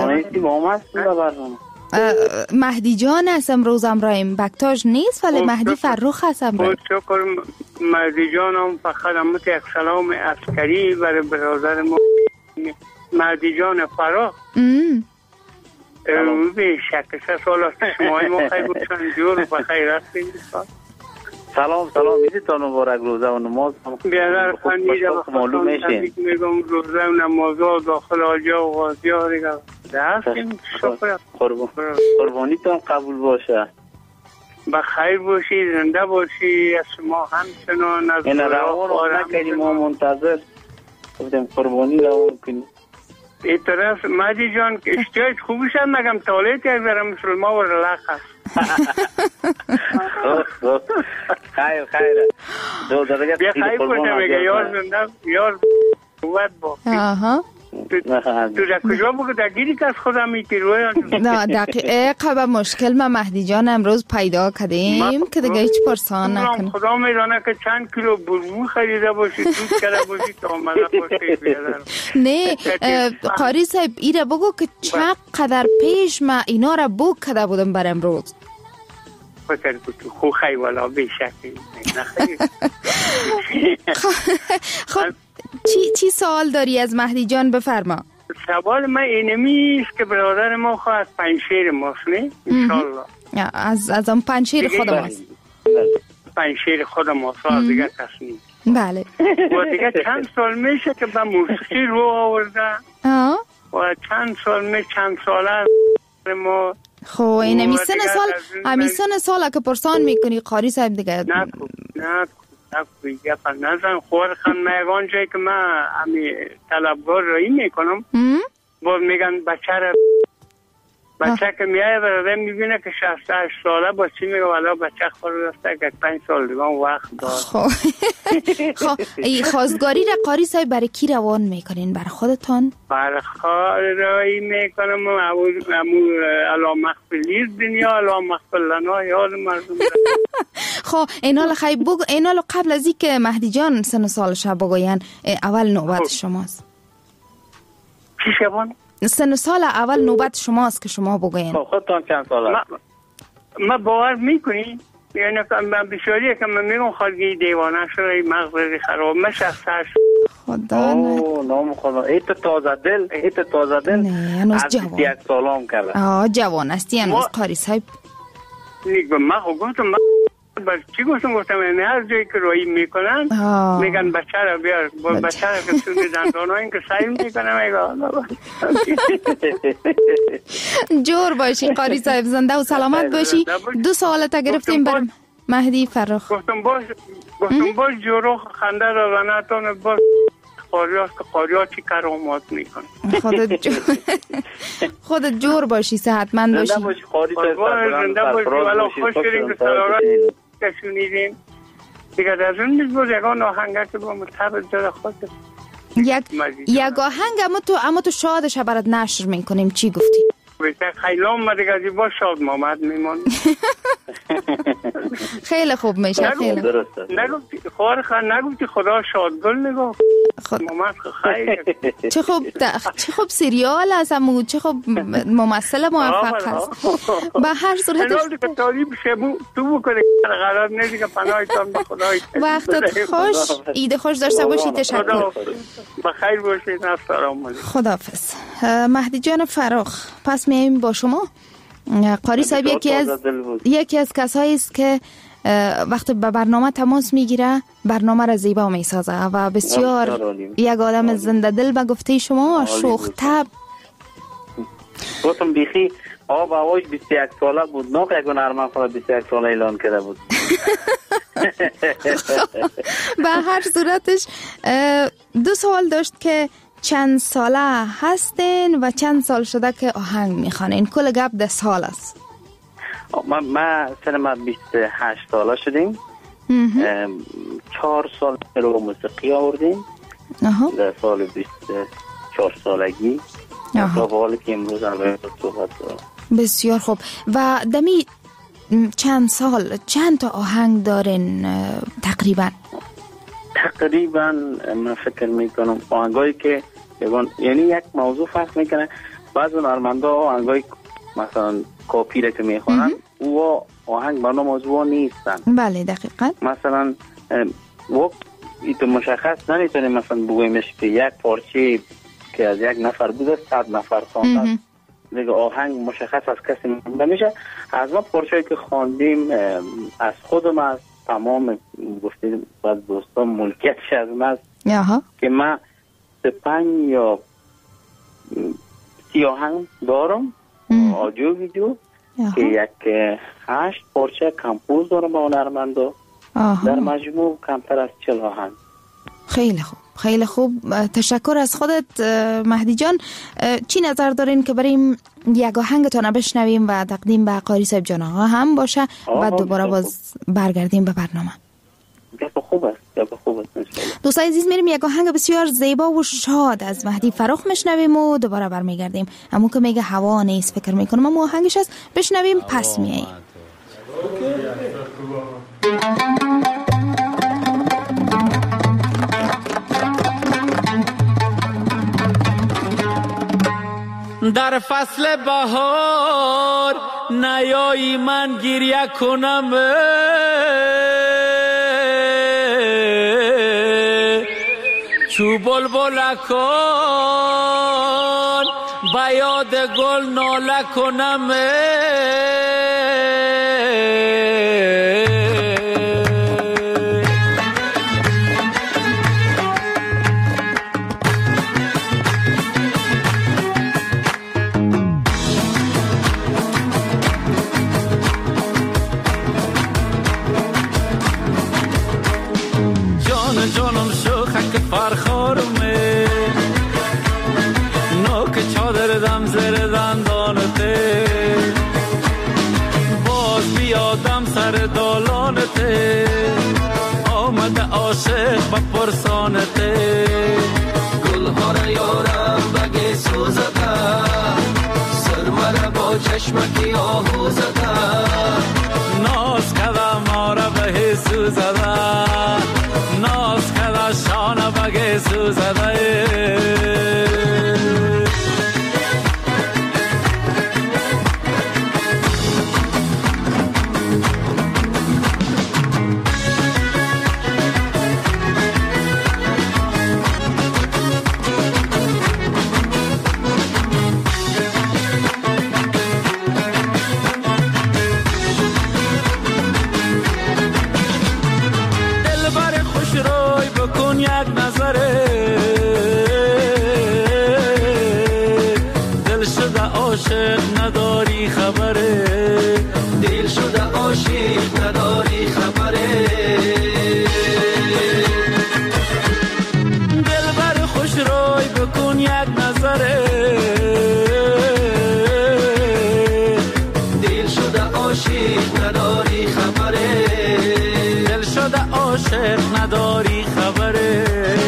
S7: مهدی جان هستم روزم رایم بکتاج نیست ولی مهدی فرخ هستم رایم.
S13: شکر مهدی جان هم فقط همت یک سلام عسکری برای برادر ما مهدی جان فرخ. به شکل سال است شمای ما خیلی بودن جور بخیر هستیم.
S9: سلام ایدتان مبارک. روزه و نماز
S13: بیادر خندیده
S9: معلوم میشه.
S13: میگم روزه و نماز ها داخل آجا و غازی ها دیگه هستیم. شکر
S9: قربانیتان قبول باشه.
S13: بخیر باشی، زنده باشی. از شما همچنان از
S9: این روان نکنیم ما منتظر بودیم قربانی روان کنیم.
S13: این طرف مهدی جان اشتیاج خوبش هم مگم تالیت یک برم مسلمان و رلق هست.
S9: خیر
S13: بیا خیر باشه میگه یار زنده یار قوت با. تو در کجا بگو در گیری که از خودم میتی روی؟
S7: نه دقیقه به مشکل ما مهدی جان امروز پیدا کردیم که دیگه هیچ پرسان نکنه.
S13: خدا میدانه که چند کیلو برمو خریده باشی دود کرده باشی تا آمده باشی بیادر.
S7: نه قاری صاحب ایره بگو که چقدر پیش ما اینا را بوک کرده بودم بر امروز.
S13: فکر تو خوب خیلی والا بیشکی
S7: خب چی سوال داری از مهدی جان؟ بفرما.
S13: سوال من اینمیست که برادر ما خواه از پنشیر ماست نه؟ انشالله
S7: از اون پنشیر خود ماست.
S13: پنشیر خود ماست دیگه تصمیم.
S7: بله.
S13: و دیگه چند سال میشه که به موسیقی رو آورده و چند ساله ما.
S7: خب این امیسن سال که پرسان میکنی قاری صاحب دیگه
S13: نه نزن خورخن میگان جایی که من همی طلبگار رایی میکنم باز میگن بچه را بچه که میایه برادر میبینه که 68 ساله با چی میگه والا بچه خور رفته که 5 سال دیگه وقت دار.
S7: خب این خواستگاری را قاری صاحب برای کی روان میکنین؟ برای خودتان؟
S13: برای خواهی میکنم الا مغفر دنیا الا مغفر لنا یاد مردم.
S7: خب اینال خیلی بگو، اینال قبل از این که مهدی جان سن و سالش بگوین اول نوبت شماست.
S13: چی شبان؟
S7: سن و سال اول نوبت شماست که شما بگوین.
S9: خودتان چند ساله؟
S13: ما باور میکنی؟ یعنی من بسیاری که من میگم خالگی دیوانه شده مغزی خراب من 68
S7: خدا
S9: نام خدا ایت تازه دل
S7: نه هنوز جوان
S9: یک سالام کرده
S7: جوان هستی هنوز قاری صاحب
S13: نیگه من گفتم چی گفتم هر جایی که روی میکنن میگن بچه را بیار بچه را که سوی دندان ها این که سعی میکنم
S7: جور باشی قاری صاحب زنده و سلامت باشی 2 سوالت گرفتیم بر مهدی فرخ
S13: گفتم باز جورو خنده را نتونه باز قاریات چی کرامات میکنه
S7: خودت جور باشی صحتمند باشی
S9: زنده باشی قاری
S13: زنده باشی ولی خوش کریم که سلامت کشونیدیم دیگه در اون نیز بود یکان آهنگه که با مطبع جده خود
S7: یک آهنگ اما تو شادش برات نشر میکنیم چی گفتی؟
S13: خیلی هم دیگه از با شاد محمد میمان
S7: خیلی خوب میشه خیلی
S13: نگفتی خدا شادگل نگفت محمد خیلی
S7: چه خوب سریال هست چه خوب ممثل موفق هست به هر صورتش
S13: تو بکنه قرار نیدی که پناهتان به خدای
S7: وقتت خوش ایده خوش داشته باشی تشکر
S13: بخیر باشید نفترام
S7: خداحافظ مهدی جان فرخ پس میایم با شما قاری صاحب یکی از کسایی است که وقتی به برنامه تماس میگیره برنامه را زیبا میسازه و بسیار یک آدم زنده دل به گفته شما شوخ طبع
S9: گفتم بیخی آب هواش 21 ساله بود ناخ یک هنرمند خود 21 ساله اعلان کرده بود
S7: به هر صورتش 2 سوال داشت که چند ساله هستین و چند سال شده که آهنگ میخوانین؟ کل گپ 10 سال است.
S9: ما 28 ساله شدیم 4 سال رو موسیقی آوردیم در سال 24 سالگی تا حالی که امروز هم صحبت
S7: بسیار خوب. و دمی چند سال چند تا آهنگ دارین تقریبا
S9: من فکر میکنم آهنگایی که یعنی یک موضوع فرق میکنه بعضی هنرمندا آهنگای مثلا کاپی را که میخونن او آهنگ برنامه موضوع نیستن.
S7: بله دقیقاً.
S9: مثلا وقت ایتو مشخص نمیتونه مثلا بگویمش که یک پارچه که از یک نفر بوده 100 نفر خواندن دیگه آهنگ مشخص از کسی نمیشه. از ما پارچه‌ای که خواندیم از خودم از تمام گفتیم بعد دوستان ملکیتش از من که من 5 یا 30 آهنگ دارم آدیو ویدیو که یک 8 پارچه کمپوز دارم با هنرمندا در مجموع کمتر از 40 آهنگ.
S7: خیلی خوب خیلی خوب تشکر از خودت مهدی جان. چی نظر دارین که بریم یک آهنگتون بشنویم و تقدیم به قاری صاحب جان آقا هم باشه بعد دوباره باز برگردیم به برنامه؟
S9: خوب است
S7: دوستای عزیز میریم یک آهنگ بسیار زیبا و شاد از مهدی فرخ میشنویم و دوباره برمیگردیم. همون که میگه هوا نیست فکر میکنم اما آهنگش است بشنویم پس میاییم.
S10: در فصل بهار نیایی من گریه کنم چو بلبلکان با یاد گل ناله کنم جانم شوخک فرخارمه نوک چادر دم زر دندانته
S14: سر دالانت آمده عاشق با پرسانت گلها را یارم بگی سوزده سر مرا با چشمکی آهو زده ناز کده ما را به سوزده ناز کده شانه بگی سوزده نداری خبره دل شده عاشق نداری خبره دل بر خوش روی بکن یک نظره دل شده عاشق نداری خبره دل شده عاشق نداری خبره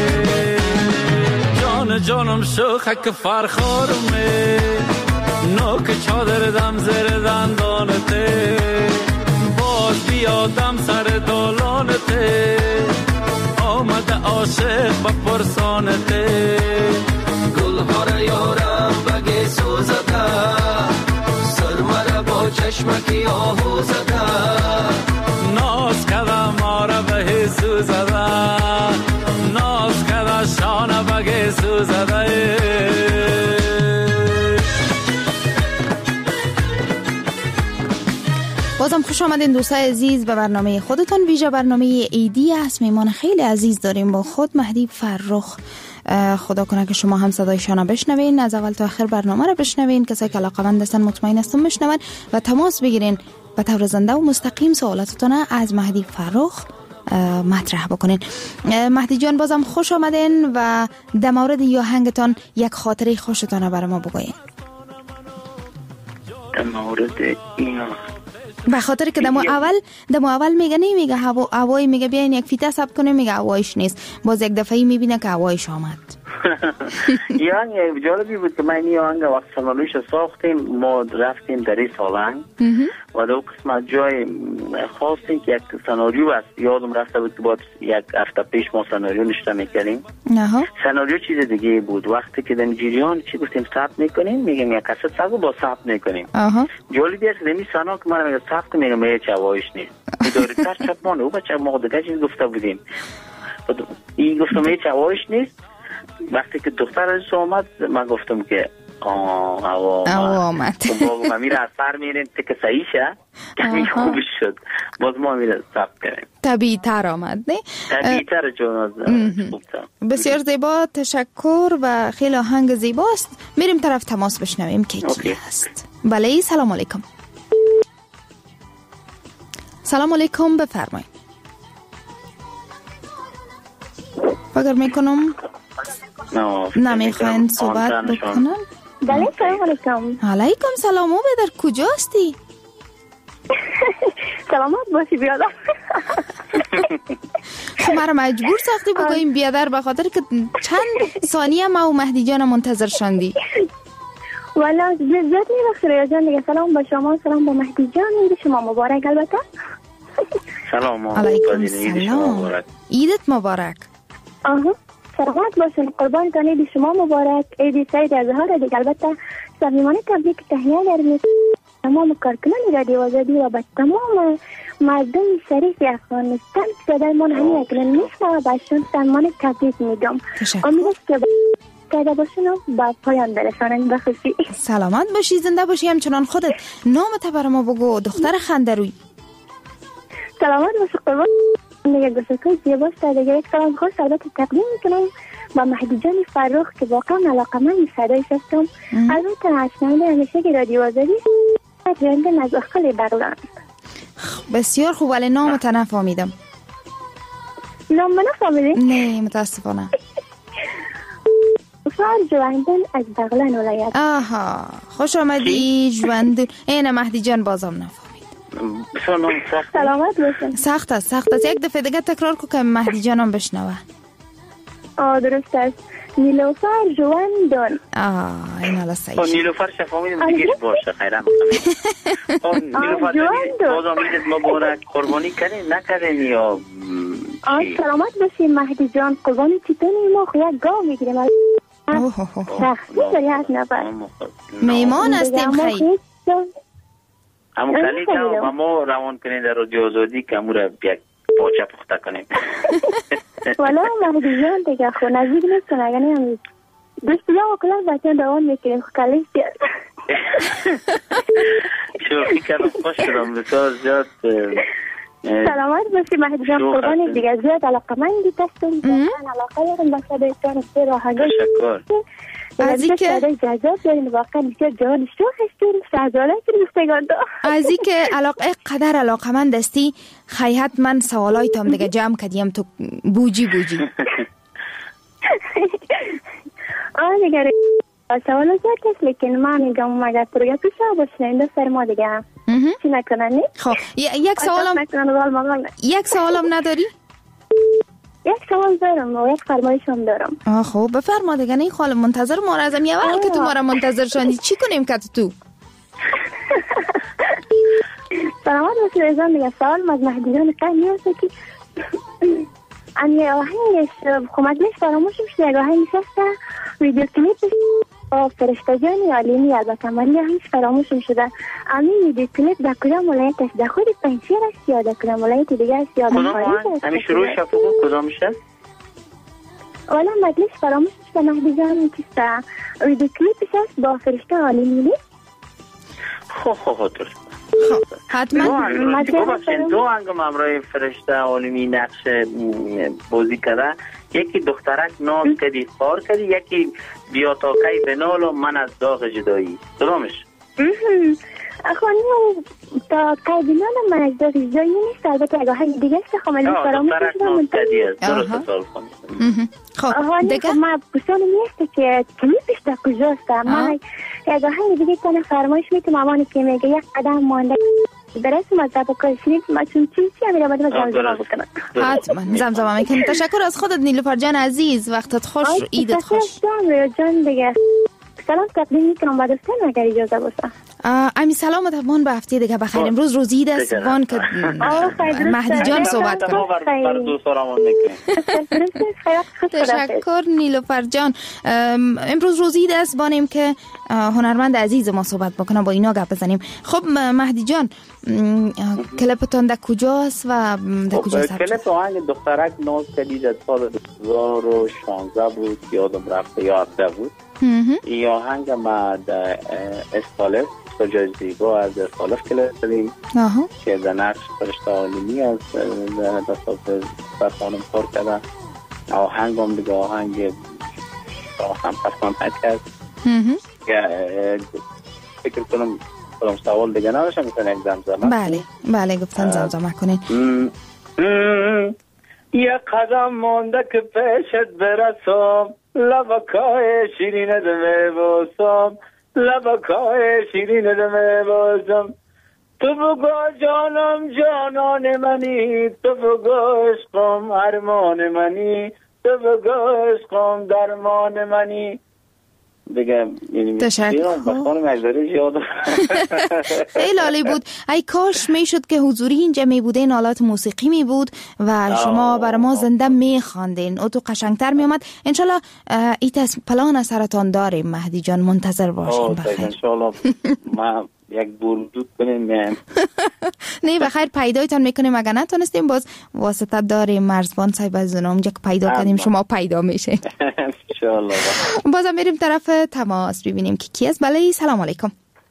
S14: جان جانم شوخک فرخارمه نوک چادر دم زیر دندانته باز بیادم سر دالانته آمده عاشق با پرسانته گلها را یارم بگی سوزده سر مرا با چشمکی آهو زده ناز کده ما را به سوزده ناز کده شانه بگی سوزده
S7: بازم خوش آمدین دوستای عزیز به برنامه خودتون. ویژه برنامه عیدی است. میمان خیلی عزیز داریم با خود، مهدی فرخ. خدا کنه که شما هم صدایشان بشنوین، از اول تا آخر برنامه رو بشنوین. کسایی که علاقه‌مند هستن مطمئن هستم بشنون و تماس بگیرین به طور زنده و مستقیم سوالاتتون از مهدی فرخ مطرح بکنین. مهدی جان بازم خوش آمدین و در مورد آهنگتون یک خاطره خوشتون برای ما بگوین.
S9: در مورد این
S7: به خاطر که دمو اول میگه نمیگه هوایی، میگه بیاین یک فیته ثبت کنیم، میگه هوایش نیست، باز یک دفعه میبینه که هوایش آمد.
S9: یعنی جالبی بود که من این آهنگ وقت سناریوش ساختیم، ما رفتیم در این سالنگ و در قسمت جای خواستیم که یک سناریو است، یادم رفته بود که باید یک هفته پیش ما سناریو نشته میکنیم. سناریو چیز دیگه بود. وقتی که در جریان چی گفتیم ثبت میکنیم، میگیم یک کست سگو با ثبت میکنیم. جالبی است که دمی سنا که من میگم ثبت میگم یه چوایش نیست میداری تر چپ مانه او بچه ما دیگه چیز گفته بودیم این گفتم یه چوایش نیست. وقتی که دختر از آمد من گفتم که هوا آمد ما میره از سر میریم تک صحیح شه کمی خوب شد، باز ما میره ثبت کنیم.
S7: طبیعی تر آمد نه؟
S9: طبیعی تر جون
S7: بسیار زیبا، تشکر و خیلی آهنگ زیباست. میریم طرف تماس بشنویم که کی هست. بله سلام علیکم. سلام علیکم، بفرمایید. فکر میکنم نمیخواین صحبت بکنن.
S15: بله سلام علیکم.
S7: علیکم سلام. او بدر کجاستی؟
S15: سلامت باشی بیادر.
S7: خب مرا مجبور ساختی بگویم بیادر به خاطر که چند ثانیه ما و مهدی جان منتظر شندی.
S15: والا زیاد میبخش ریا جان دیگه. سلام با شما، سلام با مهدی جان. عید شما مبارک. البته
S9: سلام
S7: علیکم سلام. عیدت مبارک.
S15: سلامت باشین، قربانتان. عید شما مبارک، عید سعید اظهار دیگه. البته صمیمانه تبریک تهیه داریم تمام کارکنان رادیو آزادی و به تمام مردم شریف افغانستان که در من همین اکنون میشنه و باشون صمیمانه تبریک میگم. امیدوارم که کرده باشین و با پایان برسانن. بخشی
S7: سلامت باشی، زنده باشی. همچنان خودت نامت برای ما بگو دختر خندروی.
S15: سلامت باشی قربان. یک گفتگوی زیباست. دیگه یک سلام خاص البته تقدیم میکنم با مهدی جان فرخ که واقعا علاقه‌مند صدایش هستم. البته شنونده همیشه که رادیو آزادی رنده از اخل بغلان.
S7: بسیار خوب، ولی نامت نفهمیدم.
S15: نام نفهمیدی؟
S7: نه متاسفانه.
S15: فار جواندن از بغلان ولایت.
S7: آها خوش آمدی جواندن. اینه مهدی جان بازم نفهمید.
S9: بسیار نام سخت.
S15: سلامت باشین.
S7: سخت است. یک دفعه دیگه تکرار کو که مهدی جانم بشنوه.
S15: درست است. نیلوفر جواندون.
S7: این حالا صحیح.
S9: نیلوفر شفامیدم دیگه باشه خیرم میکنم. نیلوفر بازم میدید مبارک قربانی کردین نکردین یا
S15: سلامت باشین مهدی جان قربانی چیتونی ما خو یک گاو میگیریم. سختی داری از نفر.
S7: میمان هستیم خیلی.
S9: همون کلی که ما روان کنیم در رادیو آزادی که امور یک پاچه پخته کنیم.
S15: والا مهدی جان دیگه خو نزدیک نیستن اگر نیم دوست یا کلاس بچه دوان میکنیم خو کلیش دیاد.
S9: شوخی کردم خوش شدم بسیار زیاد.
S15: سلامت باشی مهدی جان قربانی دیگه زیاد علاقه من دیگه تستون علاقه یارم بسه بیتان سیر و حاجه
S9: تشکر.
S15: از این که جذاب دارین واقعا بسیار جوان شو هستین شهزاده که دوستگان دا
S7: از این که قدر علاقه من دستی خیحت من سوالای تام دیگه جمع کردیم تو بوجی دیگه سوال زیاد است لیکن من میگم مگر پروژه پیشا باشنده فرما دیگه چی نکنن خب یک سوالم نداری؟
S15: یک سوال دارم و یک فرمایشم دارم.
S7: خب بفرما دیگه نه خاله منتظر ما را ازم یه وقت که تو ما را منتظر شدی چی کنیم که تو
S15: سلامت باشید ازم دیگه سوال از مهدی جان قهمی هست که یه آهنگش خمدلش فراموشم شده یک آهنگش هسته ویدیو کلیپش فرشته جانی علیمی البته ولی هیچ فراموشم شده. همین ویدیو کلیپ در کدام ولایت است؟ در خود پنجشیر است یا در کدام ولایت دیگه است یا در خارج است؟
S9: همین شروعش کدامش است؟
S15: والا مجلس فراموش شده مهدی جان چیست ویدیو کلیپش است با فرشته علیمی.
S9: خب درست.
S7: حتما
S9: دو هنگام امرای فرشته عالمی نقش بازی کرده. یکی دخترک ناز کردی خار کردی یکی بیا تا کی بنال و من از داغ جدایی کدامش؟
S15: خانم تا کی بنال من از داغ جدایی نیست البته اگه های دیگه است خمالی فراموش
S9: دخترک ناز کردی است درست سال کنید.
S7: خب دیگه
S15: من پسان میسته که کلیپش در کجاست من اگه های دیگه کنه فرمایش میتونم امانی که میگه یک قدم مانده برسیم از دب کشید ما چون چیزی همیشه باید زمزمه بکنم.
S7: حتما زمزمه میکنم. تشکر از خودت نیلوفر جان عزیز وقتت خوش عیدت خوش.
S15: جان دیگه سلام تقدیم میکنم بعد از تن اگر اجازه باشه.
S7: امی سلام تبان به هفته دیگه بخیر. امروز روز عید است وان که مهدی جان صحبت کنه. تشکر نیلوفر جان. امروز روز عید است بانیم که هنرمند عزیز ما صحبت بکنه با اینا گپ بزنیم. خب مهدی جان کلیپتون در کجاست و در کجاست؟
S6: کلیپ آهنگ دخترک ناز کردی در سال 2016 بود یادم رفته یا 17 بود. این آهنگ ما در اسکالف سجای زیبا از اسکالف کلیپ داریم که در نقش فرشته عالمی از در خانم کار کردن. آهنگ هم دیگه آهنگ هم پسمان حد کرد فکر کنم کدام سوال دیگه نداشتم میتونم یک زمزمه.
S7: بله گفتن زمزمه کنین.
S16: یک قدم مانده که پیشت برسم لبکای شیرین دمه باسم لبکای شیرین دمه باسم تو بگو جانم جانان منی تو بگو عشقم ارمان منی تو بگو عشقم درمان منی دیگه.
S7: تشکر. خیلی عالی بود. ای کاش میشد که حضوری اینجا می بودین آلات موسیقی می بود و شما برای ما زنده می خواندین او تو قشنگتر می اومد. انشالله ایت پلان سرتان داریم مهدی جان منتظر باشین. بخیر
S6: انشالله ما یک بردود کنیم
S7: نه بخیر پیدایتان میکنیم اگر نتونستیم باز واسطه داریم مرزبان صاحب از اونم که پیدا کنیم شما پیدا میشه
S6: انشالله.
S7: بازم بریم طرف تماس ببینیم که کی است. بله سلام علیکم.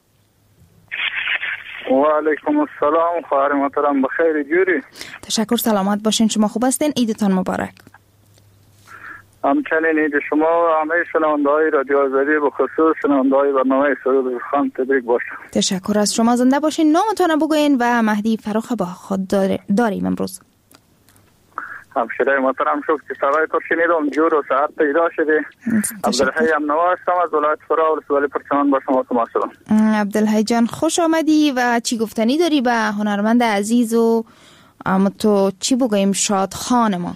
S17: و علیکم السلام خواهر محترم بخیر جوری.
S7: تشکر سلامت باشین شما خوب هستین عیدتان مبارک.
S17: همچنین عید شما و همه شنونده‌های رادیو آزادی به خصوص شنونده‌های برنامه سرود خان تبریک باشه.
S7: تشکر از شما زنده باشین. نامتون بگوین و مهدی فروخ با خود داریم امروز.
S17: همشیره محترم شد که صدای تو شنیدم جور و ساعت پیدا شده. عبدالحی هم نوا هستم از ولایت فرا ولسوالی پرچمان با شما تماس شدم.
S7: عبدالحی جان خوش آمدی و چی گفتنی داری به هنرمند عزیز و تو چی بگویم شادخان ما؟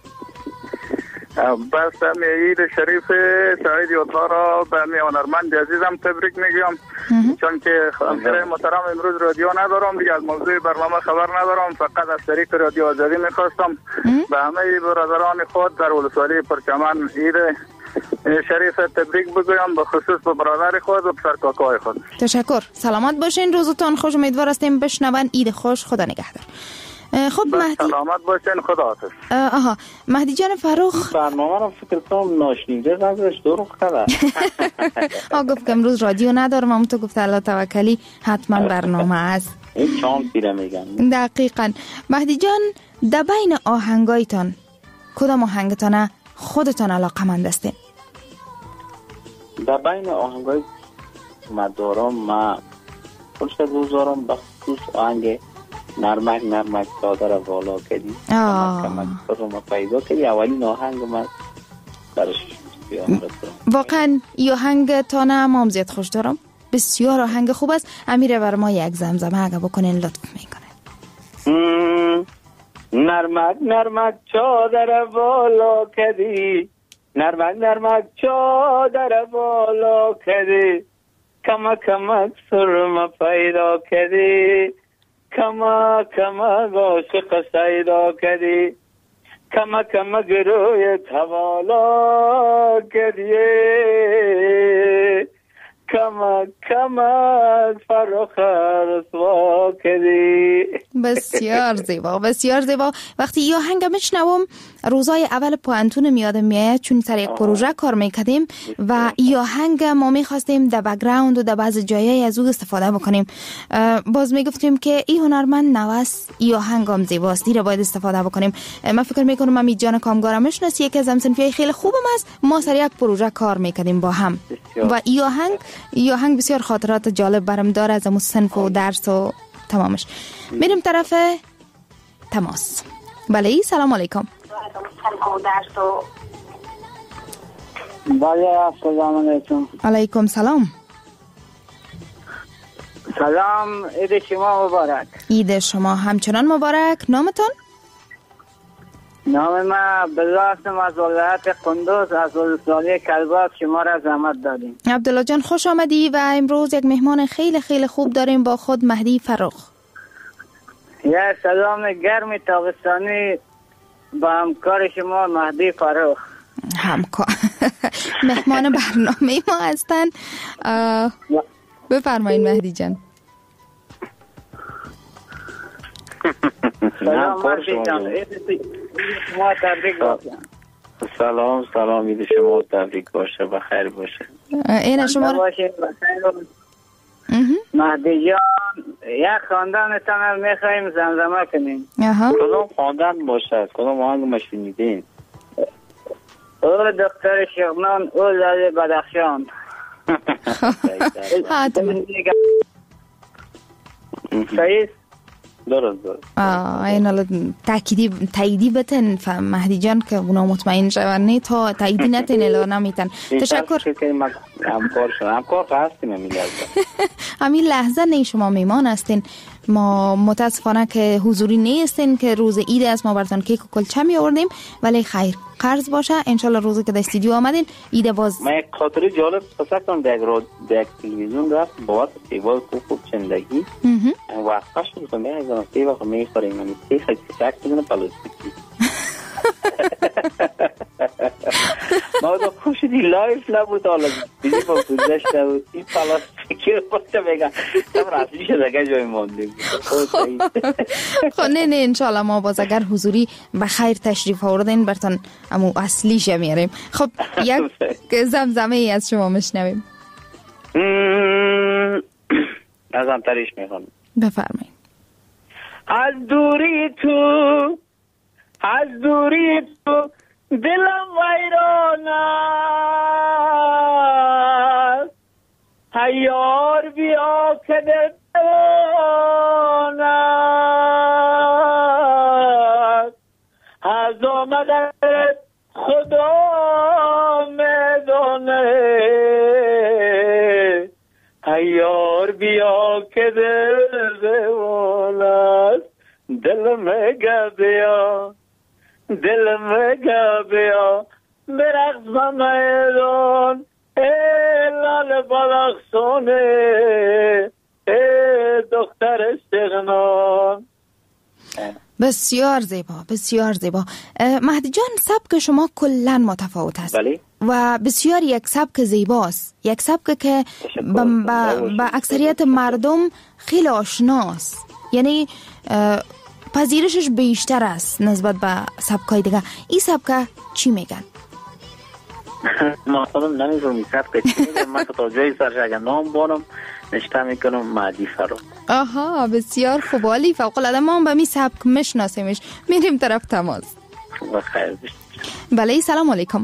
S17: بس به عید شریف سعید یادها را به هنرمند عزیزم تبریک میگم، چون که همشیره محترم امروز رادیو ندارم دیگه، از موضوع برنامه خبر ندارم، فقط از طریق رادیو آزادی میخواستم به همه برادران خود در ولسوالی پرچمن عید شریف تبریک بگویم، به خصوص به برادر خود و پسر کاکای خود.
S7: تشکر، سلامت باشین، روزتون خوش، امیدوار هستیم بشنون. عید خوش، خدا نگهدار. خب مهدی
S17: سلامت باشین، خدا حافظ.
S7: مهدی جان فروخ
S9: برنامه رو فکر کنم ناشنیده زنگش دروغ کرده.
S7: گفت که امروز رادیو ندارم، اما تو گفت الله توکلی حتما برنامه است.
S9: این چانسی رو میگم.
S7: دقیقاً. مهدی جان در بین آهنگایتان کدام آهنگتان خودتان علاقه‌مند هستین؟
S9: در بین آهنگای مدارم ما خودش روزارم بخصوص آهنگ نرمک ساده را بالا کردی، کمک رو پیدا کردی، اولین آهنگ من برش
S7: واقعا ای آهنگ تانه هم زیاد خوش دارم، بسیار آهنگ خوب است. امیره بر ما یک زمزمه اگه بکنین لطف میکنه.
S16: نرمک چادر بالا کردی، نرمک چادر بالا کردی، کمک سرم پیدا کردی، کمک عاشق سیدا کردی، کمک روی توالا کردی، کمک فرخ رسوا کردی.
S7: بسیار زیبا، بسیار زیبا. وقتی این آهنگ میشنوم روزای اول پوانتون میادم میاد، چون سر یک پروژه کار میکردیم و این آهنگ ما میخواستیم در بک‌گراند و در بعض جایی از او استفاده بکنیم. باز میگفتیم که این هنرمند نواس این آهنگ هم زیباست، دیره باید استفاده بکنیم. من فکر میکنم امید جان کامگارم میشناسی، یکی از همسنفیای خیلی خوبم است، ما سر یک پروژه کار میکردیم با هم و این آهنگ بسیار خاطرات جالب برام داره از همون صنف و درس و تمامش. میریم طرف تماس. بله، سلام علیکم.
S12: بله، سلام علیکم.
S7: علیکم سلام.
S12: سلام، عید شما مبارک.
S7: عید شما همچنان مبارک. نامتون؟
S12: نام ما عبدالله هستم از ولایت قندوز، از ولسوالی کلباس. شما را زحمت دادیم.
S7: عبدالله جان خوش آمدی و امروز یک مهمان خیلی خیلی خوب داریم با خود، مهدی فروخ.
S12: یه سلام گرم تابستانی با همکار شما مهدی فروخ.
S7: همکار مهمان برنامه ما هستن. بفرمایید مهدی جان.
S12: سلام مهدی جان، شما تبریک باشه.
S9: سلام، عید شما تبریک باشه، بخیر باشه.
S7: این شما
S12: مهدی جان، یک خواندن تنر میخواییم زمزمه کنیم.
S9: کدام خواندن باشه؟ کدام آهنگ ما شنیدین؟
S12: او دختر شغنان، او لال بدخشان. صحیح؟
S9: درست.
S7: این حالا تاییدی بتن مهدی جان که اونا مطمئن شون، تا تاییدی نتن الا نمیتن. تشکر.
S9: همکار هستیم.
S7: همین لحظه نه شما میمان هستین، ما متاسفانه که حضوری نیستین که روز عید است ما براتون کیک و کلچه می آوردیم، ولی خیر قرض باشه انشالله روزی که در استودیو آمدین عید باز.
S9: من یک خاطره جالب قصه کنم. در تلویزیون رفت بابت سیوای خوب چندگی وقت شد که میگم سیوا که میخوریم من سی خیلی سک بدون پلاستیکی. ما دو خوشیدی لایف نبود، حالا دیدی با گذشته بود این پلاستیکی رو پاشته بگم تم رسمی شده که جای ماندیم.
S7: خب نه انشالله ما باز اگر حضوری بخیر تشریف آوردین براتون امو اصلیش میاریم. خب یک زمزمه ای از شما میشنویم.
S9: ازم تریش میخوام.
S7: بفرمایید.
S16: از دوری تو دلم ویران است، هیار بیا که دلان است، از خدا میدونه یار بیا که دل دیوانه است دل میگه بیا دل میگه بیا برقص میدان ای لال بلخسونه ای دختر استغنان.
S7: بسیار زیبا بسیار زیبا. مهدی جان سبک شما کلن متفاوت است
S9: بله؟
S7: و بسیار یک سبک زیباست، یک سبک که با اکثریت مردم خیلی آشناست، یعنی پذیرشش بیشتر است نسبت به سبکای دیگه. این سبک چی میگن؟
S9: ما خودم نمیدونم این سبک چی میگن. من تا جای سرش اگر نام بانم نشته میکنم مهدی فرخ.
S7: آها بسیار خوب، عالی، فوق العاده. ما هم به می سبک میشناسیمش. میریم طرف تماس.
S9: بخیر بشید.
S7: بله سلام علیکم.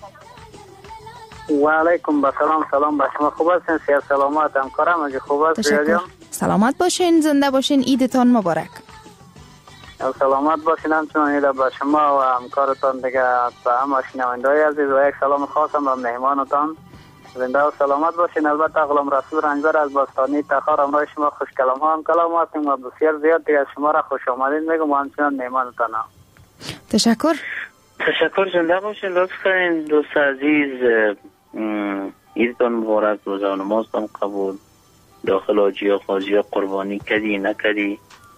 S18: و علیکم السلام. سلام به شما. خوب هستین؟ صحت سلامت همکارم اگه خوب است؟
S7: تشکر. سلامت باشین، زنده باشین، عیدتان مبارک.
S18: سلامت باشین. همچنان عید به شما و همکارتان دیگه، به همه شنونده‌های عزیز و یک سلام خاصم به مهمانتان. زنده و سلامت باشین. البته غلام رسول رنجبر از باستانی تخار همراه شما خوش کلام ها هم کلام هستیم و بسیار زیاد دیگه شما را خوش آمدید میگم و همچنان مهمانتانم.
S7: تشکر.
S9: تشکر. زنده باشین. لطف کنین دوست عزیز. عیدتان مبارک. روزه و نمازتان قبول. داخل حاجی و خاجی قربانی کردی نکردی؟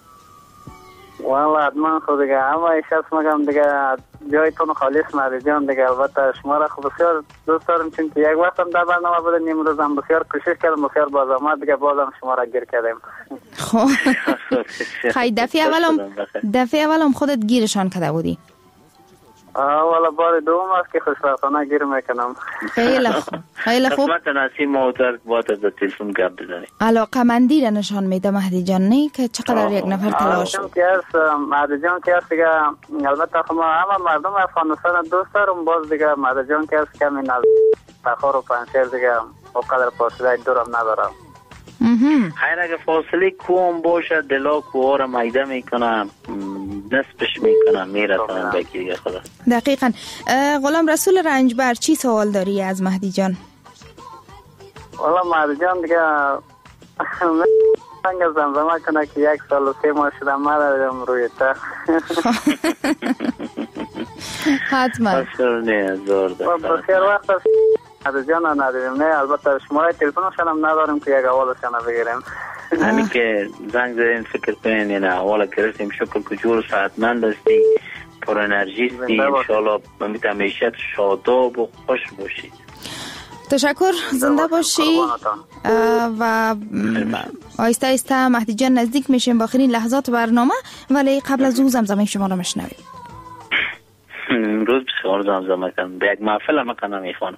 S18: والا حتما خود دیگه همه ایشت مگم دیگه جایتون خالص مهدی جان دیگه. البته شما را خب بسیار دوست دارم چون که یک وقت هم در برنامه بودن، امروز هم بسیار کوشش کردم، بسیار باز آمد دیگه، بازم شما را گیر کردیم.
S7: خب خیلی دفعه اولم خودت گیرشان کرده بودی؟
S18: والا بار دوم است که خوشبختانه گیر میکنم.
S7: خیلی خوب خیلی خوب.
S9: قسمت نصیب موتر باید از تلفن گپ بزنی.
S7: علاقه مندی را نشان میده مهدی جان، نه که چقدر یک نفر تلاش
S18: مهدی جان که است دیگه. البته ما همه مردم افغانستان دوست دارم، باز دیگه مهدی جان که است کمی نزد تخار و پنشیر دیگه اونقدر فاصله دورم ندارم.
S9: خیر اگه فاصله کوم باشه دلا کوها را میده میکنم، نصفش میکنم میرسنم به دیگه خدا.
S7: دقیقاً. غلام رسول رنجبر چی سوال داری از مهدی جان؟
S18: والا مهدی جان دیگه منگه زمزمه کنه که 1 سال و 3 ماه شدم من دارم روی تخت.
S7: حتما
S18: بسیار وقت است مهدی جان نداریم. نه البته شماره تلفنشان هم نداریم که یک احوالشان بگیریم.
S9: همین که زنگ زدین فکر کنین یعنی احوال گرفتیم. شکر که جور صحتمند هستی، پر انرژی هستی، انشالله امید همیشه شاداب و خوش باشید.
S7: تشکر. زنده باشی و آیسته آیسته مهدی جان نزدیک میشیم با آخرین لحظات برنامه، ولی قبل از او زمزمه شما رو میشنویم.
S9: روز بسیار زمزمه کنم، به یک محفل هم کنم میخوانم.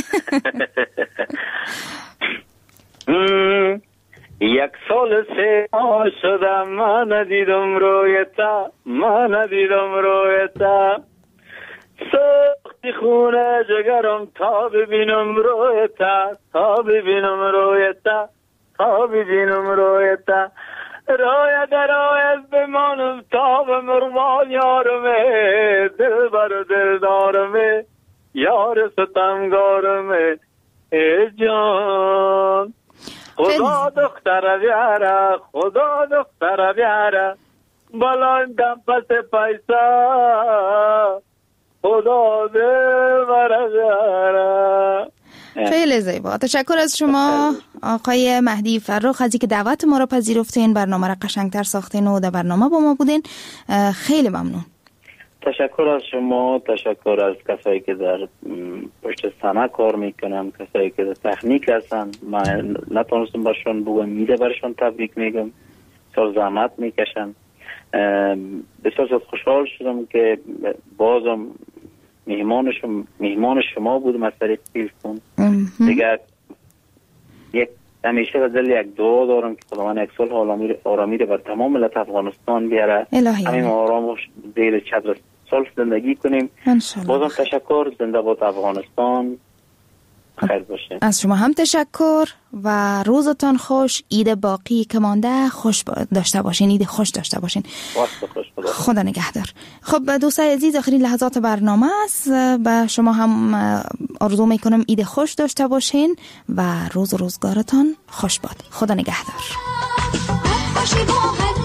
S9: یک سال 3 ماه شدم من ندیدم رویتا، من ندیدم رویتا، سختی خونه جگرم تا ببینم رویتا، تا ببینم رویتا، تا ببینم رویتا، رویت رویت بمانم تا به مرمان یارمه، دل بر دل دارمه، یار ستمگارمه ای جان. خدا دختر بیاره، خدا دختر بیاره، بلان دم پس پیسا، خدا دل بر بیاره.
S7: خیلی زیبا. تشکر از شما آقای مهدی فرخ از اینکه دعوت ما را پذیرفتین، برنامه را قشنگتر ساختین و در برنامه با ما بودین. خیلی ممنون.
S9: تشکر از شما، تشکر از کسایی که در پشت صحنه کار میکنن، کسایی که در تکنیک هستن. من نتونستم برشون بگم، میده برشون تبریک میگم، بسیار زحمت میکشن. بسیار خوشحال شدم که بازم مهمان شما بودم از طریق تلفن. دیگه همیشه بدل یک دعا دارم که خداوند یک سال آرامی بر تمام ملت افغانستان بیاره، همین آرام زیر چتر صلح زندگی کنیم. بازم تشکر. زنده باد افغانستان. خیر باشین.
S7: از شما هم تشکر و روزتان خوش. عید باقی که مانده خوش داشته باشین. عید خوش داشته باشین. خدا نگهدار. خب دوستای عزیز، آخرین لحظات برنامه است. به شما هم آرزو میکنم عید خوش داشته باشین و روز و روزگارتان خوش باد. خدا نگهدار.